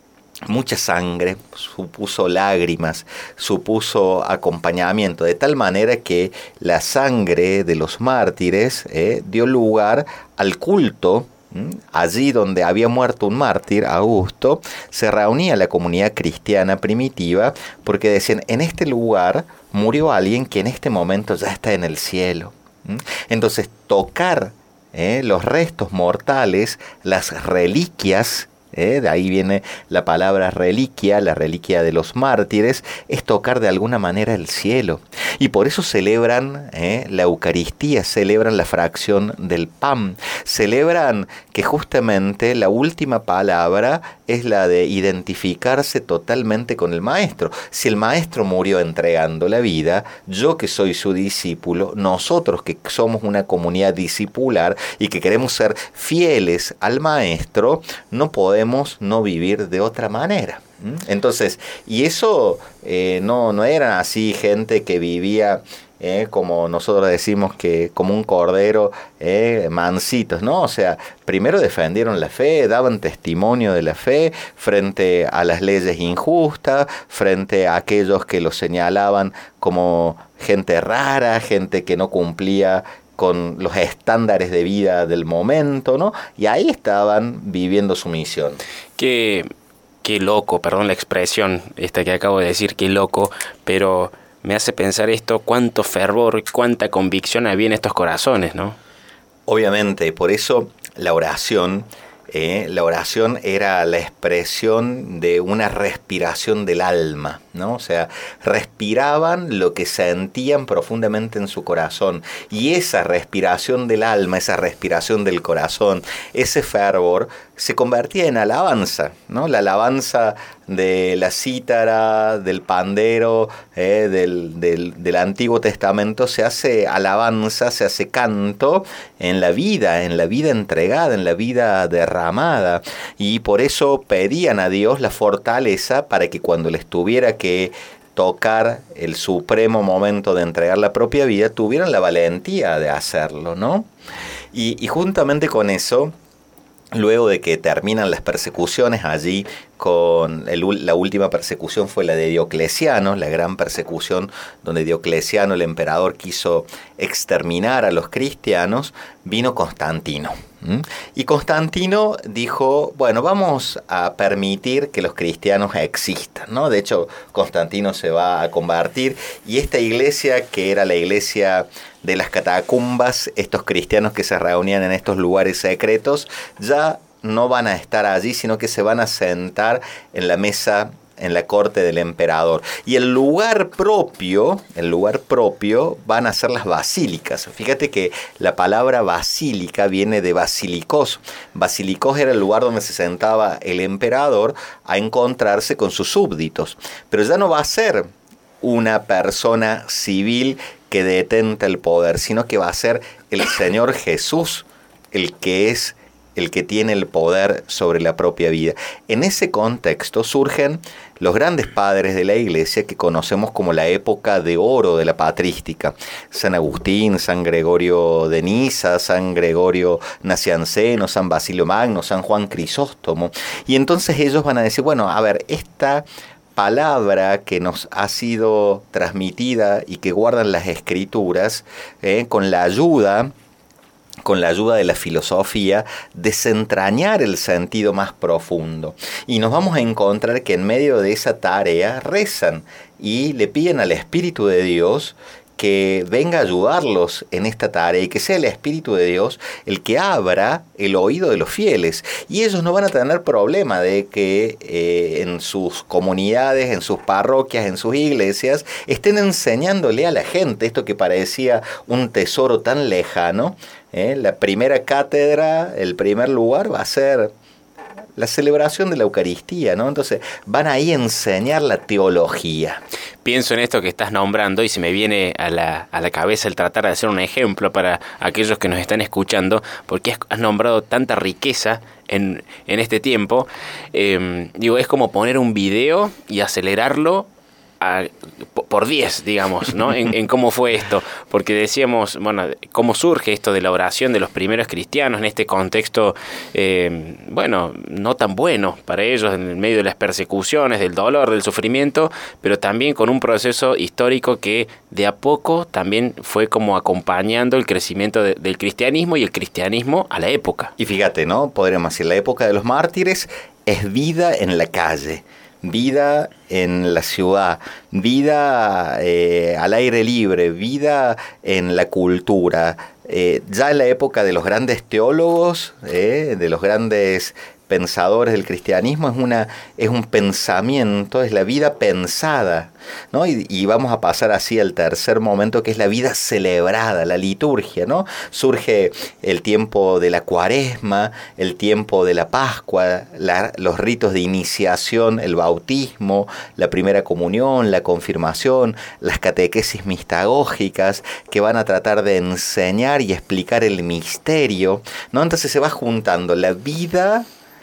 mucha sangre, supuso lágrimas, supuso acompañamiento, de tal manera que la sangre de los mártires eh, dio lugar al culto. Allí donde había muerto un mártir, Augusto, se reunía la comunidad cristiana primitiva porque decían, en este lugar murió alguien que en este momento ya está en el cielo. Entonces tocar eh, los restos mortales, las reliquias, ¿Eh? de ahí viene la palabra reliquia, la reliquia de los mártires, es tocar de alguna manera el cielo. Y por eso celebran ¿eh? la Eucaristía, celebran la fracción del pan, celebran que justamente la última palabra es la de identificarse totalmente con el Maestro. Si el Maestro murió entregando la vida, yo que soy su discípulo, nosotros que somos una comunidad discipular y que queremos ser fieles al Maestro, no podemos no vivir de otra manera. Entonces, y eso eh, no, no era así gente que vivía eh, como nosotros decimos que como un cordero eh, mansitos, ¿no? O sea, primero defendieron la fe, daban testimonio de la fe frente a las leyes injustas, frente a aquellos que los señalaban como gente rara, gente que no cumplía con los estándares de vida del momento, ¿no? Y ahí estaban viviendo su misión. Qué, qué loco, perdón la expresión esta que acabo de decir, qué loco, pero me hace pensar esto, cuánto fervor, cuánta convicción había en estos corazones, ¿no? Obviamente, por eso la oración, eh, la oración era la expresión de una respiración del alma, ¿no? O sea, respiraban lo que sentían profundamente en su corazón, y esa respiración del alma, esa respiración del corazón, ese fervor se convertía en alabanza, ¿no? La alabanza de la cítara, del pandero, eh, del, del, del Antiguo Testamento se hace alabanza, se hace canto en la vida, en la vida entregada, en la vida derramada, y por eso pedían a Dios la fortaleza para que cuando les tuviera que tocar el supremo momento de entregar la propia vida, tuvieran la valentía de hacerlo, ¿no? Y, y juntamente con eso, luego de que terminan las persecuciones allí, con el, la última persecución fue la de Diocleciano, la gran persecución donde Diocleciano, el emperador, quiso exterminar a los cristianos, vino Constantino. ¿Mm? Y Constantino dijo, bueno, vamos a permitir que los cristianos existan, ¿no? De hecho, Constantino se va a convertir, y esta iglesia, que era la iglesia de las catacumbas, estos cristianos que se reunían en estos lugares secretos, ya no van a estar allí, sino que se van a sentar en la mesa en la corte del emperador. Y el lugar propio, el lugar propio van a ser las basílicas. Fíjate que la palabra basílica viene de basilicos. Basilicos era el lugar donde se sentaba el emperador a encontrarse con sus súbditos. Pero ya no va a ser una persona civil que detenta el poder, sino que va a ser el Señor Jesús el que es el que tiene el poder sobre la propia vida. En ese contexto surgen los grandes padres de la Iglesia que conocemos como la época de oro de la patrística. San Agustín, San Gregorio de Niza, San Gregorio Nacianceno, San Basilio Magno, San Juan Crisóstomo. Y entonces ellos van a decir, bueno, a ver, esta palabra que nos ha sido transmitida y que guardan las Escrituras, eh, con la ayuda... con la ayuda de la filosofía, desentrañar el sentido más profundo. Y nos vamos a encontrar que en medio de esa tarea rezan y le piden al Espíritu de Dios que venga a ayudarlos en esta tarea y que sea el Espíritu de Dios el que abra el oído de los fieles. Y ellos no van a tener problema de que eh, en sus comunidades, en sus parroquias, en sus iglesias, estén enseñándole a la gente esto que parecía un tesoro tan lejano. ¿eh? La primera cátedra, el primer lugar va a ser la celebración de la Eucaristía, ¿no? Entonces van ahí a enseñar la teología. Pienso en esto que estás nombrando y se me viene a la, a la cabeza el tratar de hacer un ejemplo para aquellos que nos están escuchando, porque has, has nombrado tanta riqueza en, en este tiempo. Eh, digo, es como poner un video y acelerarlo a, por diez, digamos, ¿no? En, en cómo fue esto, porque decíamos, bueno, cómo surge esto de la oración de los primeros cristianos en este contexto, eh, bueno, no tan bueno para ellos, en el medio de las persecuciones, del dolor, del sufrimiento, pero también con un proceso histórico que de a poco también fue como acompañando el crecimiento de, del cristianismo y el cristianismo a la época. Y fíjate, ¿no? Podríamos decir, la época de los mártires es vida en la calle, vida en la ciudad, vida eh, al aire libre, vida en la cultura. Eh, ya en la época de los grandes teólogos, eh, de los grandes pensadores del cristianismo, es una es un pensamiento, es la vida pensada, ¿no? Y, y vamos a pasar así al tercer momento, que es la vida celebrada, la liturgia, ¿no? Surge el tiempo de la Cuaresma, el tiempo de la Pascua, la, los ritos de iniciación, el bautismo, la primera comunión, la confirmación, las catequesis mistagógicas que van a tratar de enseñar y explicar el misterio, ¿no? Entonces se va juntando la vida,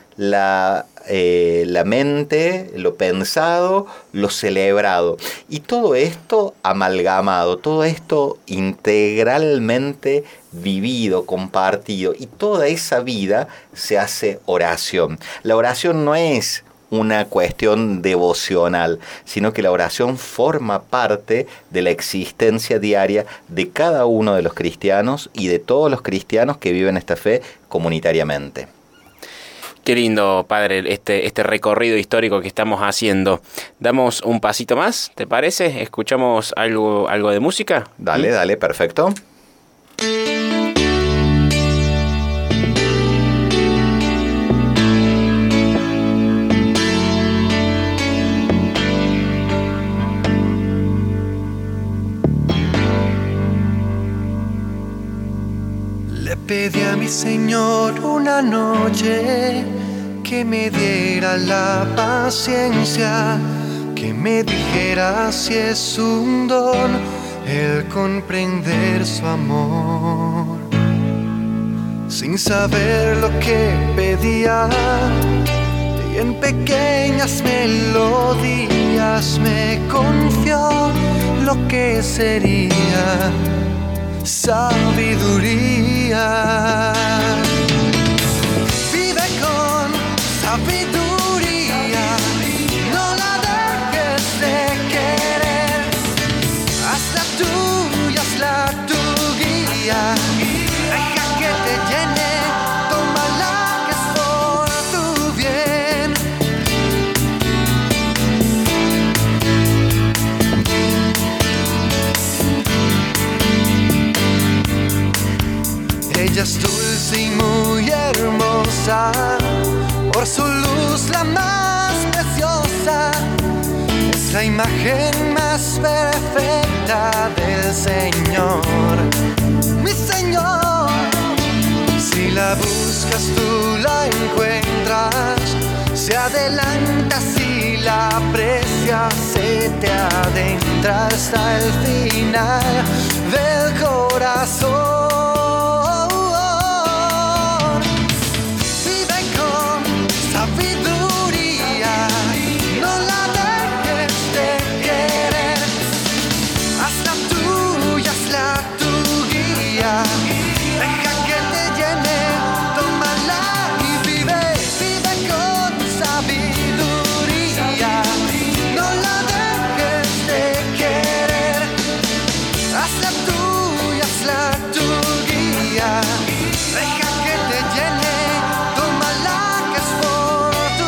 La, eh, la mente, lo pensado, lo celebrado. Y todo esto amalgamado, todo esto integralmente vivido, compartido. Y toda esa vida se hace oración. La oración no es una cuestión devocional, sino que la oración forma parte de la existencia diaria de cada uno de los cristianos y de todos los cristianos que viven esta fe comunitariamente. Qué lindo, padre, este, este recorrido histórico que estamos haciendo. ¿Damos un pasito más, te parece? ¿Escuchamos algo, algo de música? Dale, ¿Mm? dale, perfecto. Le pedí a mi Señor una noche que me diera la paciencia, que me dijera si es un don el comprender su amor. Sin saber lo que pedía, y en pequeñas melodías me confió lo que sería sabiduría. Vive con sabiduría, no la dejes de querer, hazla tuya, hazla tu guía, deja que te llene, tómala que es por tu bien. Ella es dulce imagen más perfecta del Señor, mi Señor. Si la buscas tú la encuentras, se adelanta si la aprecias, se te adentra hasta el final del corazón. Vive con sabiduría, no la dejes de querer. Hazla tuya, hazla tu guía. Deja que te llene, tómala y vive. Vive con sabiduría, no la dejes de querer. Hazla tuya, hazla tu guía. Deja que te llene, tómala que es por tu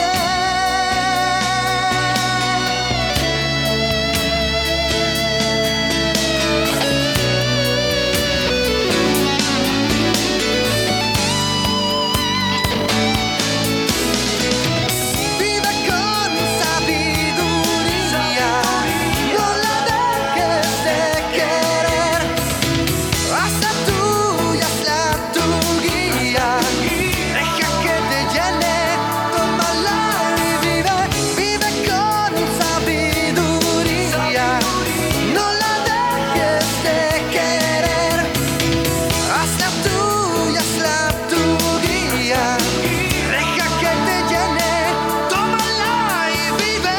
Vive con sabiduría, no la dejes de querer. Hazla tuya, hazla tu guía. Deja que te llene, tómala y vive. Vive con sabiduría, no la dejes de querer. Hazla tuya, hazla tu guía. Deja que te llene, tómala y vive.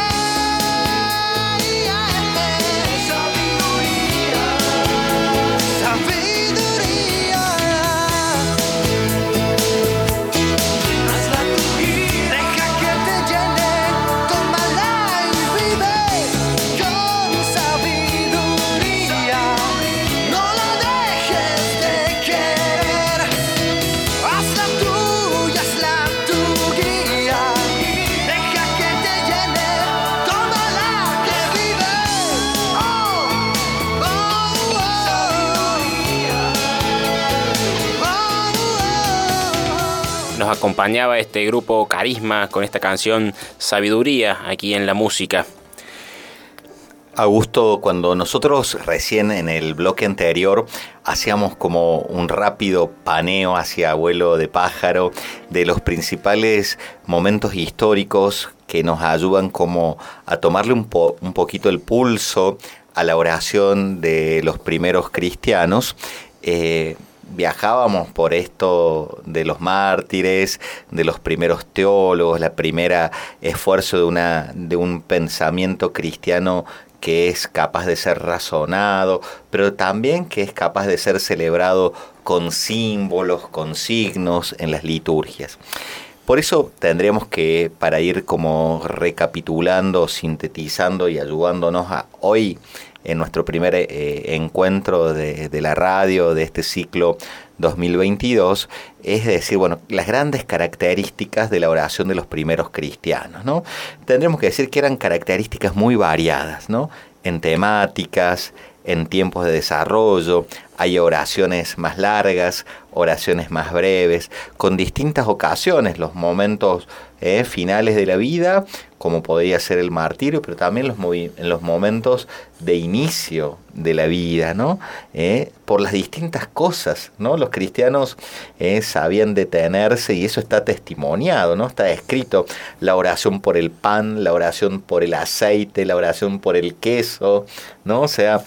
Sabiduría, sabiduría. Hazla tu guía. Deja que te llene, tómala y vive. Con sabiduría, no la dejes de querer. Hazla tuya, hazla tu guía. Deja que te llene, tómala que vive. Oh, oh, oh. Nos acompañaba este grupo Carisma con esta canción Sabiduría aquí en La Música. Augusto, cuando nosotros recién en el bloque anterior hacíamos como un rápido paneo hacia Vuelo de Pájaro de los principales momentos históricos que nos ayudan como a tomarle un, po- un poquito el pulso a la oración de los primeros cristianos, eh, viajábamos por esto de los mártires, de los primeros teólogos, la primera esfuerzo de, una, de un pensamiento cristiano que es capaz de ser razonado, pero también que es capaz de ser celebrado con símbolos, con signos en las liturgias. Por eso tendríamos que, para ir como recapitulando, sintetizando y ayudándonos a hoy, en nuestro primer eh, encuentro de, de la radio de este ciclo dos mil veintidós, es decir, bueno, las grandes características de la oración de los primeros cristianos, ¿no? Tendremos que decir que eran características muy variadas, ¿no? En temáticas, en tiempos de desarrollo, hay oraciones más largas, oraciones más breves, con distintas ocasiones, los momentos eh, finales de la vida, como podría ser el martirio, pero también los movi- en los momentos de inicio de la vida, ¿no? Eh, por las distintas cosas, ¿no? Los cristianos eh, sabían detenerse y eso está testimoniado, ¿no? Está escrito la oración por el pan, la oración por el aceite, la oración por el queso, ¿no? O sea,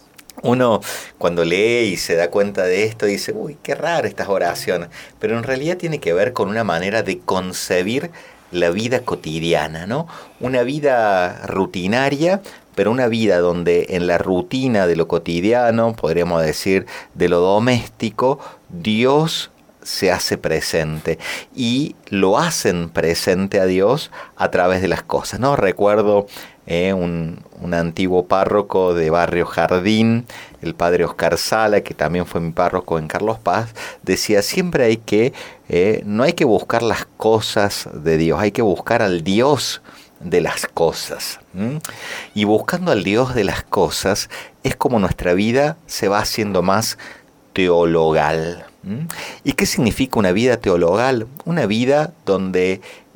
uno cuando lee y se da cuenta de esto dice, uy, qué raro estas oraciones, pero en realidad tiene que ver con una manera de concebir la vida cotidiana, ¿no? Una vida rutinaria, pero una vida donde en la rutina de lo cotidiano, podríamos decir de lo doméstico, Dios se hace presente y lo hacen presente a Dios a través de las cosas, ¿no? Recuerdo eh, un, un antiguo párroco de Barrio Jardín, el padre Oscar Sala, que también fue mi párroco en Carlos Paz, decía, siempre hay que, eh, no hay que buscar las cosas de Dios, hay que buscar al Dios de las cosas. ¿Mm? Y buscando al Dios de las cosas es como nuestra vida se va haciendo más teologal. ¿Mm? ¿Y qué significa una vida teologal? Una vida donde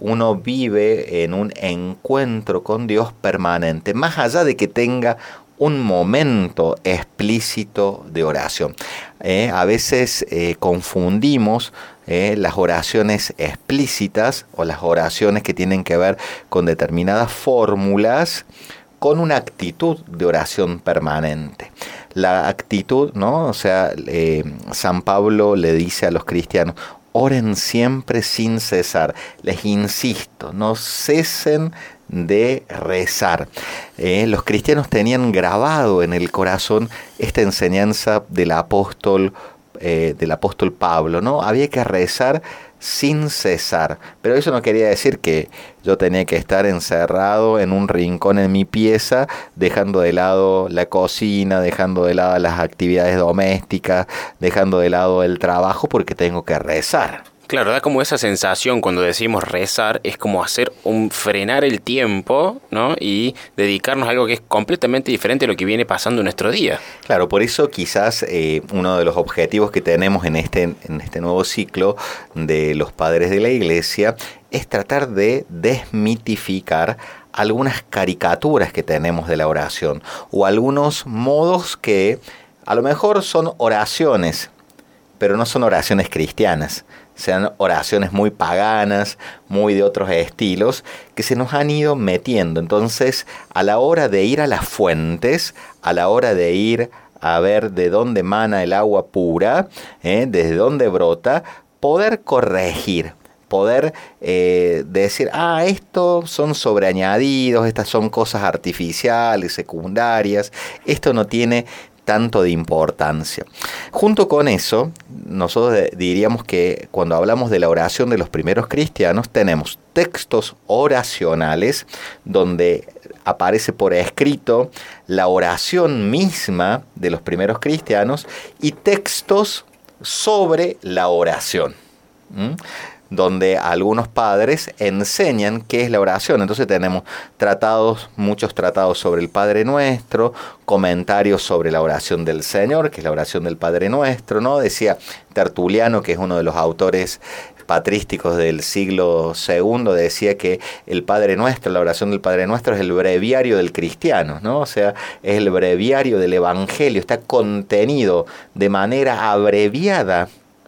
uno vive en un encuentro con Dios permanente, más allá de que tenga un momento explícito de oración. Eh, a veces eh, confundimos eh, las oraciones explícitas o las oraciones que tienen que ver con determinadas fórmulas con una actitud de oración permanente. La actitud, ¿no? O sea, eh, San Pablo le dice a los cristianos: oren siempre sin cesar. Les insisto, no cesen de rezar. Eh, los cristianos tenían grabado en el corazón esta enseñanza del apóstol, eh, del apóstol Pablo, ¿no? Había que rezar sin cesar. Pero eso no quería decir que yo tenía que estar encerrado en un rincón en mi pieza, dejando de lado la cocina, dejando de lado las actividades domésticas, dejando de lado el trabajo porque tengo que rezar. Claro, da como esa sensación cuando decimos rezar, es como hacer un frenar el tiempo, ¿no? Y dedicarnos a algo que es completamente diferente a lo que viene pasando en nuestro día. Claro, por eso quizás eh, uno de los objetivos que tenemos en este, en este nuevo ciclo de los padres de la Iglesia es tratar de desmitificar algunas caricaturas que tenemos de la oración o algunos modos que a lo mejor son oraciones, pero no son oraciones cristianas. Sean oraciones muy paganas, muy de otros estilos, que se nos han ido metiendo. Entonces, a la hora de ir a las fuentes, a la hora de ir a ver de dónde mana el agua pura, ¿eh? desde dónde brota, poder corregir, poder eh, decir, ah, estos son sobreañadidos, estas son cosas artificiales, secundarias, esto no tiene tanto de importancia. Junto con eso, nosotros diríamos que cuando hablamos de la oración de los primeros cristianos, tenemos textos oracionales donde aparece por escrito la oración misma de los primeros cristianos y textos sobre la oración, ¿Mm? donde algunos padres enseñan qué es la oración. Entonces tenemos tratados, muchos tratados sobre el Padre Nuestro, comentarios sobre la oración del Señor, que es la oración del Padre Nuestro, ¿no? Decía Tertuliano, que es uno de los autores patrísticos del siglo segundo, decía que el Padre Nuestro, la oración del Padre Nuestro es el breviario del cristiano, ¿no? O sea, es el breviario del Evangelio, está contenido de manera abreviada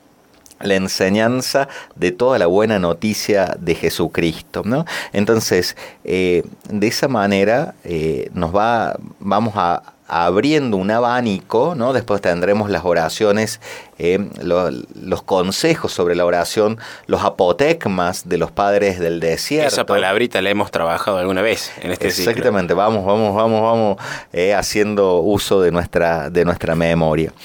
la enseñanza de toda la buena noticia de Jesucristo, ¿no? Entonces, eh, de esa manera eh, nos va, vamos a, a abriendo un abanico, ¿no? Después tendremos las oraciones, eh, lo, los consejos sobre la oración, los apotecmas de los padres del desierto. Esa palabrita la hemos trabajado alguna vez en este ciclo. Exactamente, vamos, vamos, vamos, vamos eh, haciendo uso de nuestra, de nuestra memoria.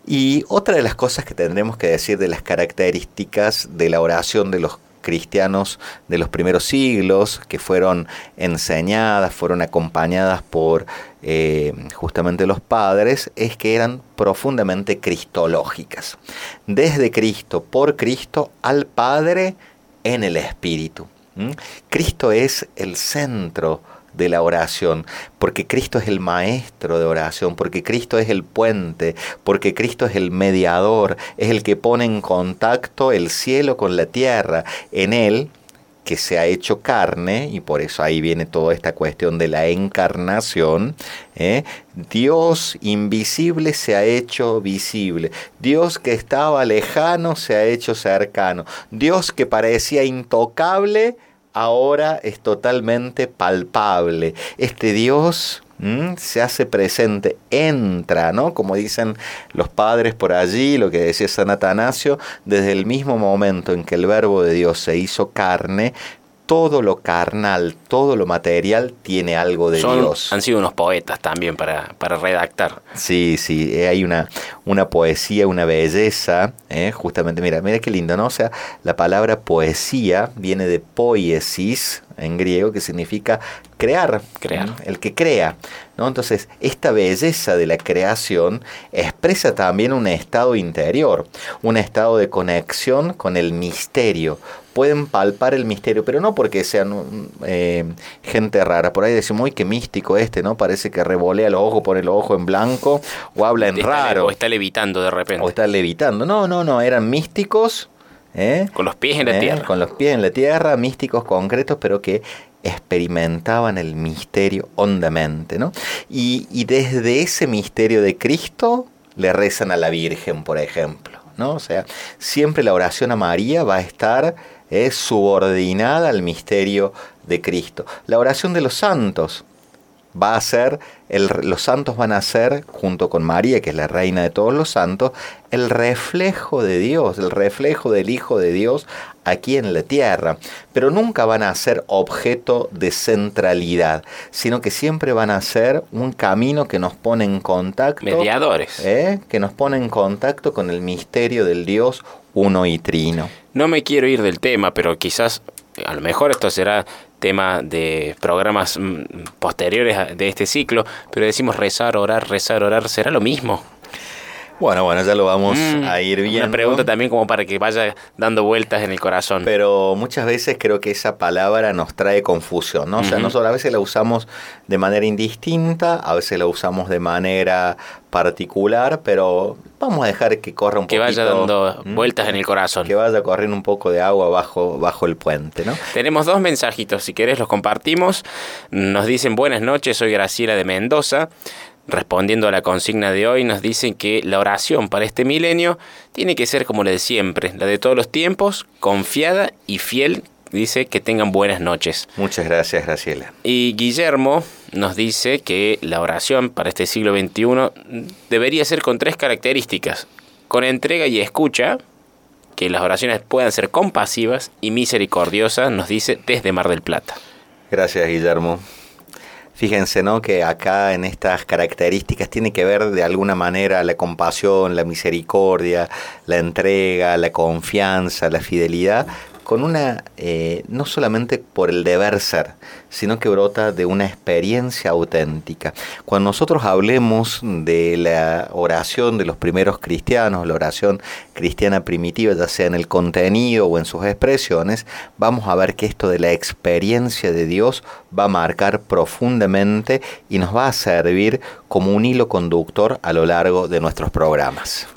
Y otra de las cosas que tendremos que decir de las características de la oración de los cristianos de los primeros siglos, que fueron enseñadas, fueron acompañadas por eh, justamente los padres, es que eran profundamente cristológicas. Desde Cristo, por Cristo, al Padre en el Espíritu. ¿Mm? Cristo es el centro de la oración, porque Cristo es el maestro de oración, porque Cristo es el puente, porque Cristo es el mediador, es el que pone en contacto el cielo con la tierra. En Él, que se ha hecho carne, y por eso ahí viene toda esta cuestión de la encarnación, ¿eh? Dios invisible se ha hecho visible, Dios que estaba lejano se ha hecho cercano, Dios que parecía intocable ahora es totalmente palpable. Este Dios ¿Mm? se hace presente, entra, ¿no? Como dicen los padres por allí, lo que decía San Atanasio, desde el mismo momento en que el Verbo de Dios se hizo carne, todo lo carnal, todo lo material tiene algo de Son, Dios. Han sido unos poetas también para, para redactar. Sí, sí, hay una, una poesía, una belleza, ¿eh? Justamente, mira, mira qué lindo, ¿no? O sea, la palabra poesía viene de poiesis, en griego, que significa crear, crear. ¿no? El que crea, ¿no? Entonces, esta belleza de la creación expresa también un estado interior, un estado de conexión con el misterio. Pueden palpar el misterio, pero no porque sean eh, gente rara. Por ahí decimos, uy, qué místico este, ¿no? Parece que revolea los ojos, pone los ojos en blanco, o habla en está raro. Le, o está levitando de repente. O está levitando. No, no, no, eran místicos, ¿eh? Con los pies en la ¿Eh? tierra. Con los pies en la tierra, místicos concretos, pero que experimentaban el misterio hondamente, ¿no? Y, y desde ese misterio de Cristo le rezan a la Virgen, por ejemplo, ¿no? O sea, siempre la oración a María va a estar eh, subordinada al misterio de Cristo. La oración de los santos va a ser, el, los santos van a ser, junto con María, que es la reina de todos los santos, el reflejo de Dios, el reflejo del Hijo de Dios aquí en la tierra. Pero nunca van a ser objeto de centralidad, sino que siempre van a ser un camino que nos pone en contacto. Mediadores. ¿eh? Que nos pone en contacto con el misterio del Dios uno y trino. No me quiero ir del tema, pero quizás, a lo mejor esto será tema de programas posteriores de este ciclo, pero decimos rezar, orar, rezar, orar, ¿será lo mismo? Bueno, bueno, ya lo vamos mm, a ir viendo. Una pregunta también como para que vaya dando vueltas en el corazón. Pero muchas veces creo que esa palabra nos trae confusión, ¿no? O sea, Uh-huh. nosotros a veces la usamos de manera indistinta, a veces la usamos de manera particular, pero vamos a dejar que corra un que poquito. vaya dando ¿Mm? vueltas en el corazón. Que vaya corriendo un poco de agua bajo, bajo el puente, ¿no? Tenemos dos mensajitos, si querés los compartimos. Nos dicen: buenas noches, soy Graciela de Mendoza. Respondiendo a la consigna de hoy, nos dicen que la oración para este milenio tiene que ser como la de siempre, la de todos los tiempos, confiada y fiel. Dice que tengan buenas noches. Muchas gracias, Graciela. Y Guillermo nos dice que la oración para este siglo veintiuno debería ser con tres características: con entrega y escucha, que las oraciones puedan ser compasivas y misericordiosas, nos dice desde Mar del Plata. Gracias, Guillermo. Fíjense, ¿no?, que acá en estas características tiene que ver de alguna manera la compasión, la misericordia, la entrega, la confianza, la fidelidad, con una, eh, no solamente por el deber ser, sino que brota de una experiencia auténtica. Cuando nosotros hablemos de la oración de los primeros cristianos, la oración cristiana primitiva, ya sea en el contenido o en sus expresiones, vamos a ver que esto de la experiencia de Dios va a marcar profundamente y nos va a servir como un hilo conductor a lo largo de nuestros programas.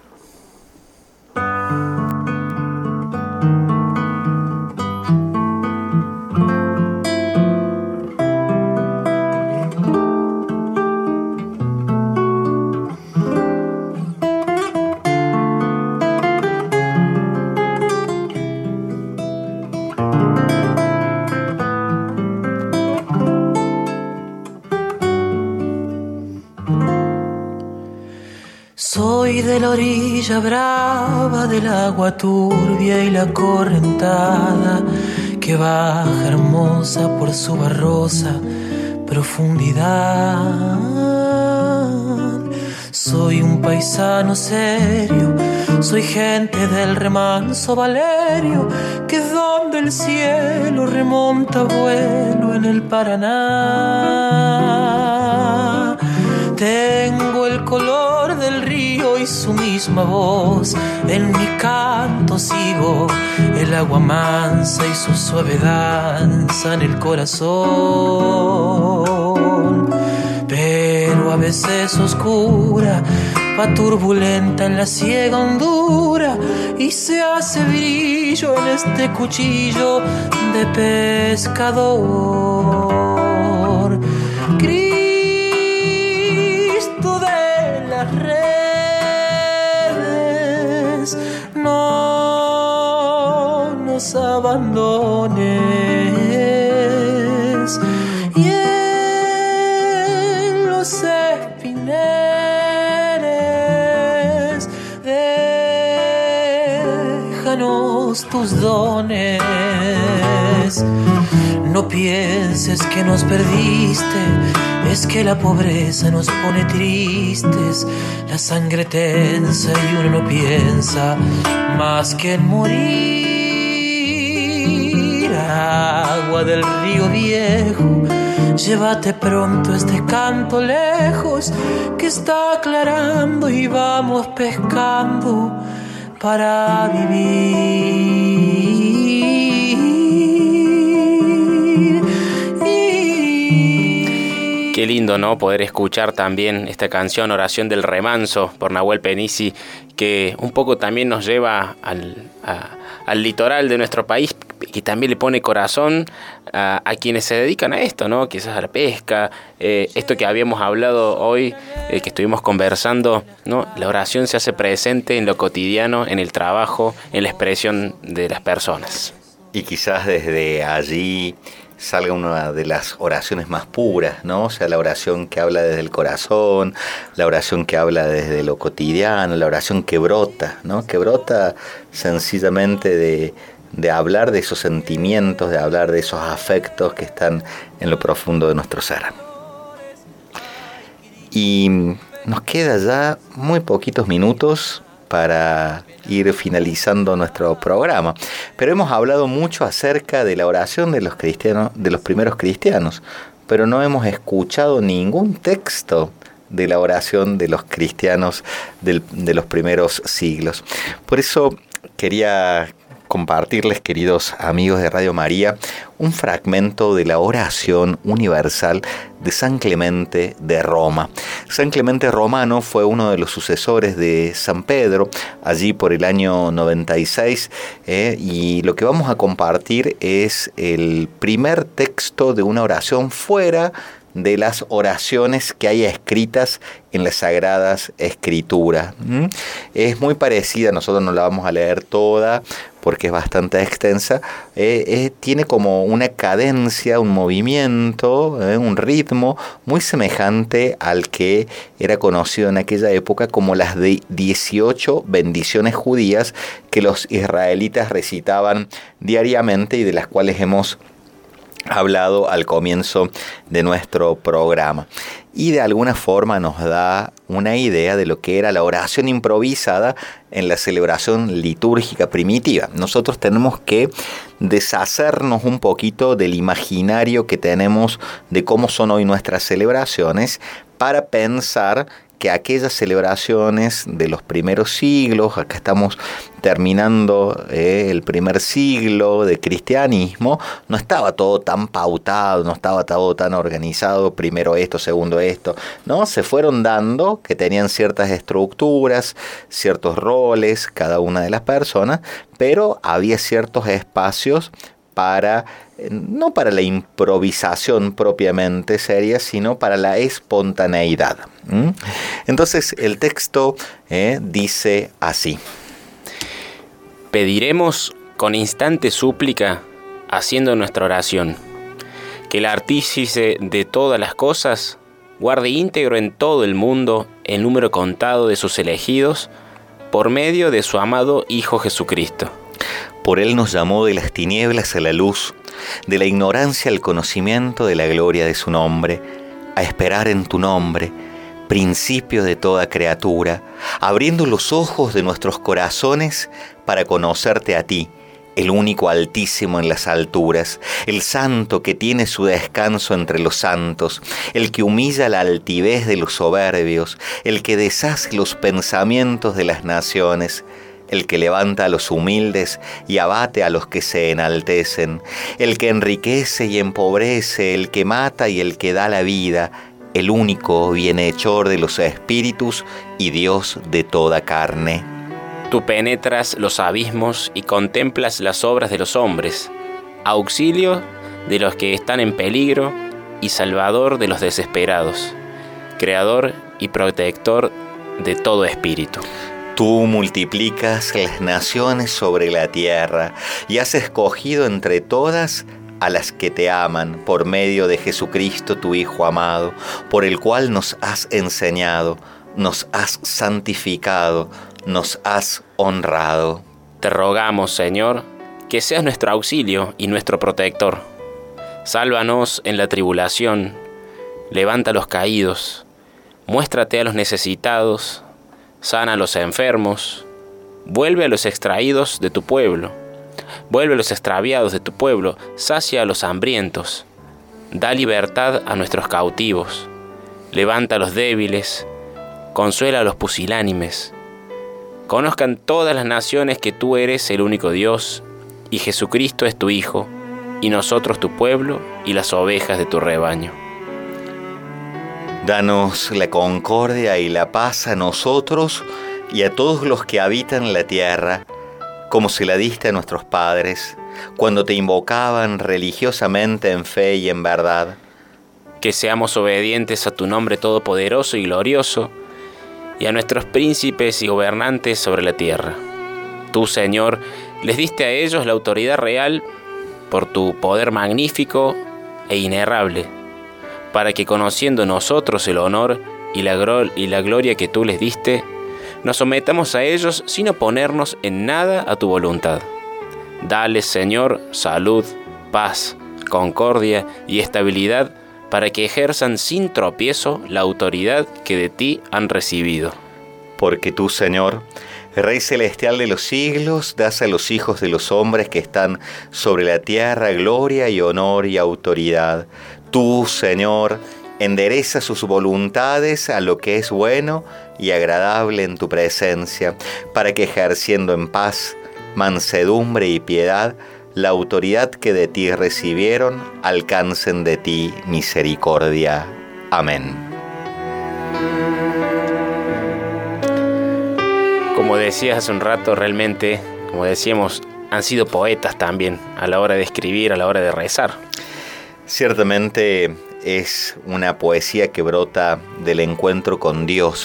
Soy de la orilla brava del agua turbia y la correntada que baja hermosa por su barrosa profundidad. Soy un paisano serio, soy gente del remanso Valerio, que es donde el cielo remonta vuelo en el Paraná. Tengo el color del río y su misma voz, en mi canto sigo el agua mansa y su suave danza en el corazón. Pero a veces oscura, va turbulenta en la ciega hondura y se hace brillo en este cuchillo de pescador. Redes, no nos abandones, y en los espineres déjanos tus dones. No pienses que nos perdiste, es que la pobreza nos pone tristes, la sangre tensa y uno no piensa más que en morir. Agua del río viejo, llévate pronto este canto lejos, que está aclarando y vamos pescando para vivir. Qué lindo, ¿no?, poder escuchar también esta canción Oración del Remanso por Nahuel Penisi, que un poco también nos lleva al, a, al litoral de nuestro país, que también le pone corazón a, a quienes se dedican a esto, ¿no? Quizás a la pesca, eh, esto que habíamos hablado hoy, eh, que estuvimos conversando, ¿no? La oración se hace presente en lo cotidiano, en el trabajo, en la expresión de las personas. Y quizás desde allí salga una de las oraciones más puras, ¿no? O sea, la oración que habla desde el corazón, la oración que habla desde lo cotidiano, la oración que brota, ¿no? Que brota sencillamente de, de hablar de esos sentimientos, de hablar de esos afectos que están en lo profundo de nuestro ser. Y nos queda ya muy poquitos minutos para ir finalizando nuestro programa. Pero hemos hablado mucho acerca de la oración de los cristianos, de los primeros cristianos, pero no hemos escuchado ningún texto de la oración de los cristianos del, de los primeros siglos. Por eso quería compartirles, queridos amigos de Radio María, un fragmento de la oración universal de San Clemente de Roma. San Clemente Romano fue uno de los sucesores de San Pedro, allí por el año noventa y seis, eh, y lo que vamos a compartir es el primer texto de una oración fuera de las oraciones que hay escritas en las Sagradas Escrituras. ¿Mm? Es muy parecida, nosotros no la vamos a leer toda porque es bastante extensa. Eh, eh, tiene como una cadencia, un movimiento, eh, un ritmo muy semejante al que era conocido en aquella época como las de dieciocho bendiciones judías que los israelitas recitaban diariamente y de las cuales hemos hablado al comienzo de nuestro programa. Y de alguna forma nos da una idea de lo que era la oración improvisada en la celebración litúrgica primitiva. Nosotros tenemos que deshacernos un poquito del imaginario que tenemos de cómo son hoy nuestras celebraciones para pensar que aquellas celebraciones de los primeros siglos, acá estamos terminando eh, el primer siglo de cristianismo, no estaba todo tan pautado, no estaba todo tan organizado, primero esto, segundo esto, ¿no? Se fueron dando que tenían ciertas estructuras, ciertos roles, cada una de las personas, pero había ciertos espacios para, no para la improvisación propiamente seria, sino para la espontaneidad. ¿Mm? Entonces el texto eh, dice así: pediremos con instante súplica, haciendo nuestra oración, que el artífice de todas las cosas guarde íntegro en todo el mundo el número contado de sus elegidos por medio de su amado Hijo Jesucristo. Por él nos llamó de las tinieblas a la luz, de la ignorancia al conocimiento de la gloria de su nombre, a esperar en tu nombre, principio de toda criatura, abriendo los ojos de nuestros corazones para conocerte a ti, el único altísimo en las alturas, el santo que tiene su descanso entre los santos, el que humilla la altivez de los soberbios, el que deshace los pensamientos de las naciones, el que levanta a los humildes y abate a los que se enaltecen, el que enriquece y empobrece, el que mata y el que da la vida, el único bienhechor de los espíritus y Dios de toda carne. Tú penetras los abismos y contemplas las obras de los hombres, auxilio de los que están en peligro y salvador de los desesperados, creador y protector de todo espíritu. Tú multiplicas las naciones sobre la tierra y has escogido entre todas a las que te aman por medio de Jesucristo, tu Hijo amado, por el cual nos has enseñado, nos has santificado, nos has honrado. Te rogamos, Señor, que seas nuestro auxilio y nuestro protector. Sálvanos en la tribulación, levanta a los caídos, muéstrate a los necesitados, sana a los enfermos, vuelve a los extraídos de tu pueblo, vuelve a los extraviados de tu pueblo, sacia a los hambrientos, da libertad a nuestros cautivos, levanta a los débiles, consuela a los pusilánimes. Conozcan todas las naciones que tú eres el único Dios, y Jesucristo es tu Hijo, y nosotros tu pueblo y las ovejas de tu rebaño. Danos la concordia y la paz a nosotros y a todos los que habitan la tierra, como se la diste a nuestros padres, cuando te invocaban religiosamente en fe y en verdad. Que seamos obedientes a tu nombre todopoderoso y glorioso, y a nuestros príncipes y gobernantes sobre la tierra. Tú, Señor, les diste a ellos la autoridad real por tu poder magnífico e inerrable, para que conociendo nosotros el honor y la, gro- y la gloria que tú les diste, nos sometamos a ellos sin oponernos en nada a tu voluntad. Dales, Señor, salud, paz, concordia y estabilidad para que ejerzan sin tropiezo la autoridad que de ti han recibido. Porque tú, Señor, Rey celestial de los siglos, das a los hijos de los hombres que están sobre la tierra gloria y honor y autoridad. Tú, Señor, endereza sus voluntades a lo que es bueno y agradable en tu presencia, para que ejerciendo en paz, mansedumbre y piedad, la autoridad que de ti recibieron, alcancen de ti misericordia. Amén. Como decías hace un rato, realmente, como decíamos, han sido poetas también a la hora de escribir, a la hora de rezar. Ciertamente es una poesía que brota del encuentro con Dios.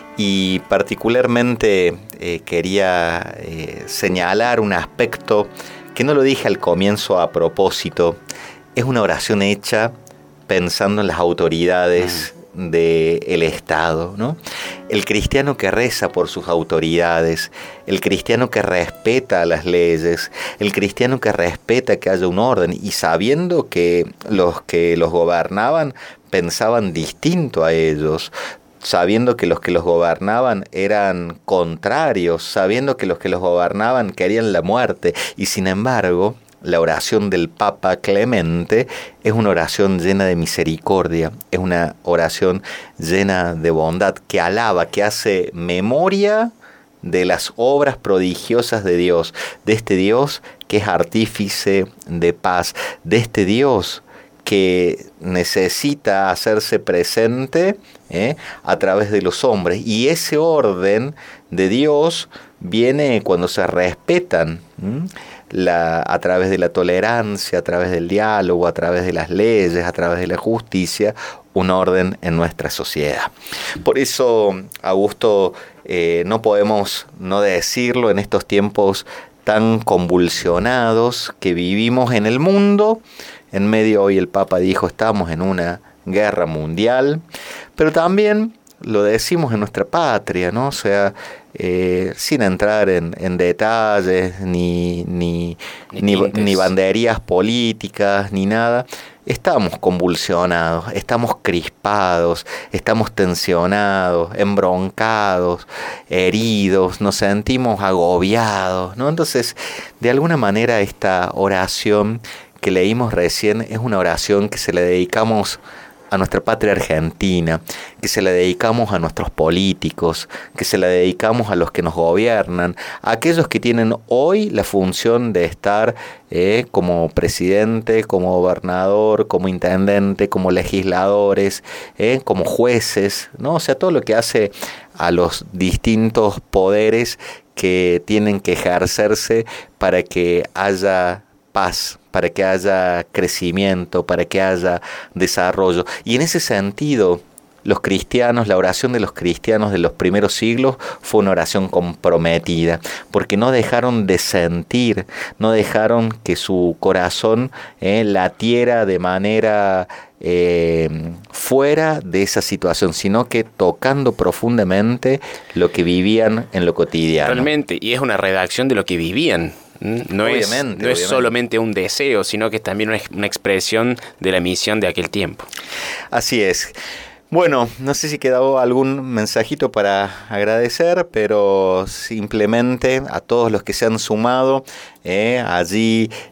Y particularmente eh, quería eh, señalar un aspecto que no lo dije al comienzo a propósito. Es una oración hecha pensando en las autoridades mm. del Estado, ¿no? El cristiano que reza por sus autoridades, el cristiano que respeta las leyes, el cristiano que respeta que haya un orden y sabiendo que los que los gobernaban pensaban distinto a ellos, sabiendo que los que los gobernaban eran contrarios, sabiendo que los que los gobernaban querían la muerte, y sin embargo, la oración del Papa Clemente es una oración llena de misericordia, es una oración llena de bondad, que alaba, que hace memoria de las obras prodigiosas de Dios, de este Dios que es artífice de paz, de este Dios que necesita hacerse presente ¿eh? a través de los hombres. Y ese orden de Dios viene cuando se respetan la, a través de la tolerancia, a través del diálogo, a través de las leyes, a través de la justicia, un orden en nuestra sociedad. Por eso, Augusto, eh, no podemos no decirlo en estos tiempos tan convulsionados que vivimos en el mundo. En medio, hoy el Papa dijo, estamos en una guerra mundial, pero también lo decimos en nuestra patria, ¿no? O sea, eh, sin entrar en, en detalles, ni, ni, ni, ni banderías políticas, ni nada. Estamos convulsionados, estamos crispados, estamos tensionados, embroncados, heridos, nos sentimos agobiados, ¿no? Entonces, de alguna manera, esta oración que leímos recién es una oración que se le dedicamos a nuestra patria Argentina, que se la dedicamos a nuestros políticos, que se la dedicamos a los que nos gobiernan, a aquellos que tienen hoy la función de estar eh, como presidente, como gobernador, como intendente, como legisladores, eh, como jueces, ¿no? O sea, todo lo que hace a los distintos poderes que tienen que ejercerse para que haya paz, para que haya crecimiento, para que haya desarrollo. Y en ese sentido, los cristianos, la oración de los cristianos de los primeros siglos fue una oración comprometida, porque no dejaron de sentir, no dejaron que su corazón eh, latiera de manera eh, fuera de esa situación, sino que tocando profundamente lo que vivían en lo cotidiano. Realmente, y es una redacción de lo que vivían. No, es, no obviamente. es solamente un deseo, sino que es también una, una expresión de la misión de aquel tiempo. Así es. Bueno, no sé si quedó algún mensajito para agradecer, pero simplemente a todos los que se han sumado eh, allí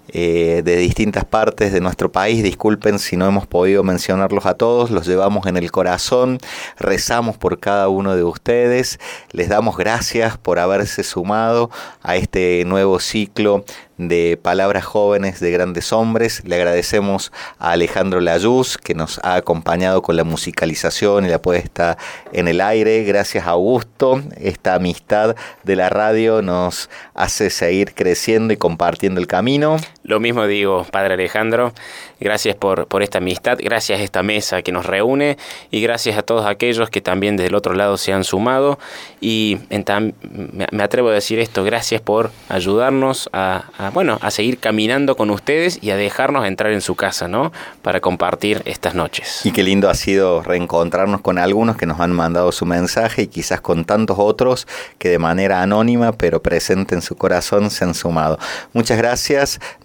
eh, de distintas partes de nuestro país. Disculpen si no hemos podido mencionarlos a todos, los llevamos en el corazón, rezamos por cada uno de ustedes, les damos gracias por haberse sumado a este nuevo ciclo de Palabras Jóvenes de Grandes Hombres. Le agradecemos a Alejandro Layuz, que nos ha acompañado con la musicalización y la puesta en el aire. Gracias a Augusto. Esta amistad de la radio nos hace seguir creciendo y compartiendo el camino. Lo mismo digo, Padre Alejandro, gracias por, por esta amistad, gracias a esta mesa que nos reúne y gracias a todos aquellos que también desde el otro lado se han sumado. Y en tam, me, me atrevo a decir esto, gracias por ayudarnos a, a, bueno, a seguir caminando con ustedes y a dejarnos entrar en su casa, ¿no? Para compartir estas noches. Y qué lindo ha sido reencontrarnos con algunos que nos han mandado su mensaje y quizás con tantos otros que de manera anónima pero presente en su corazón se han sumado. Muchas gracias.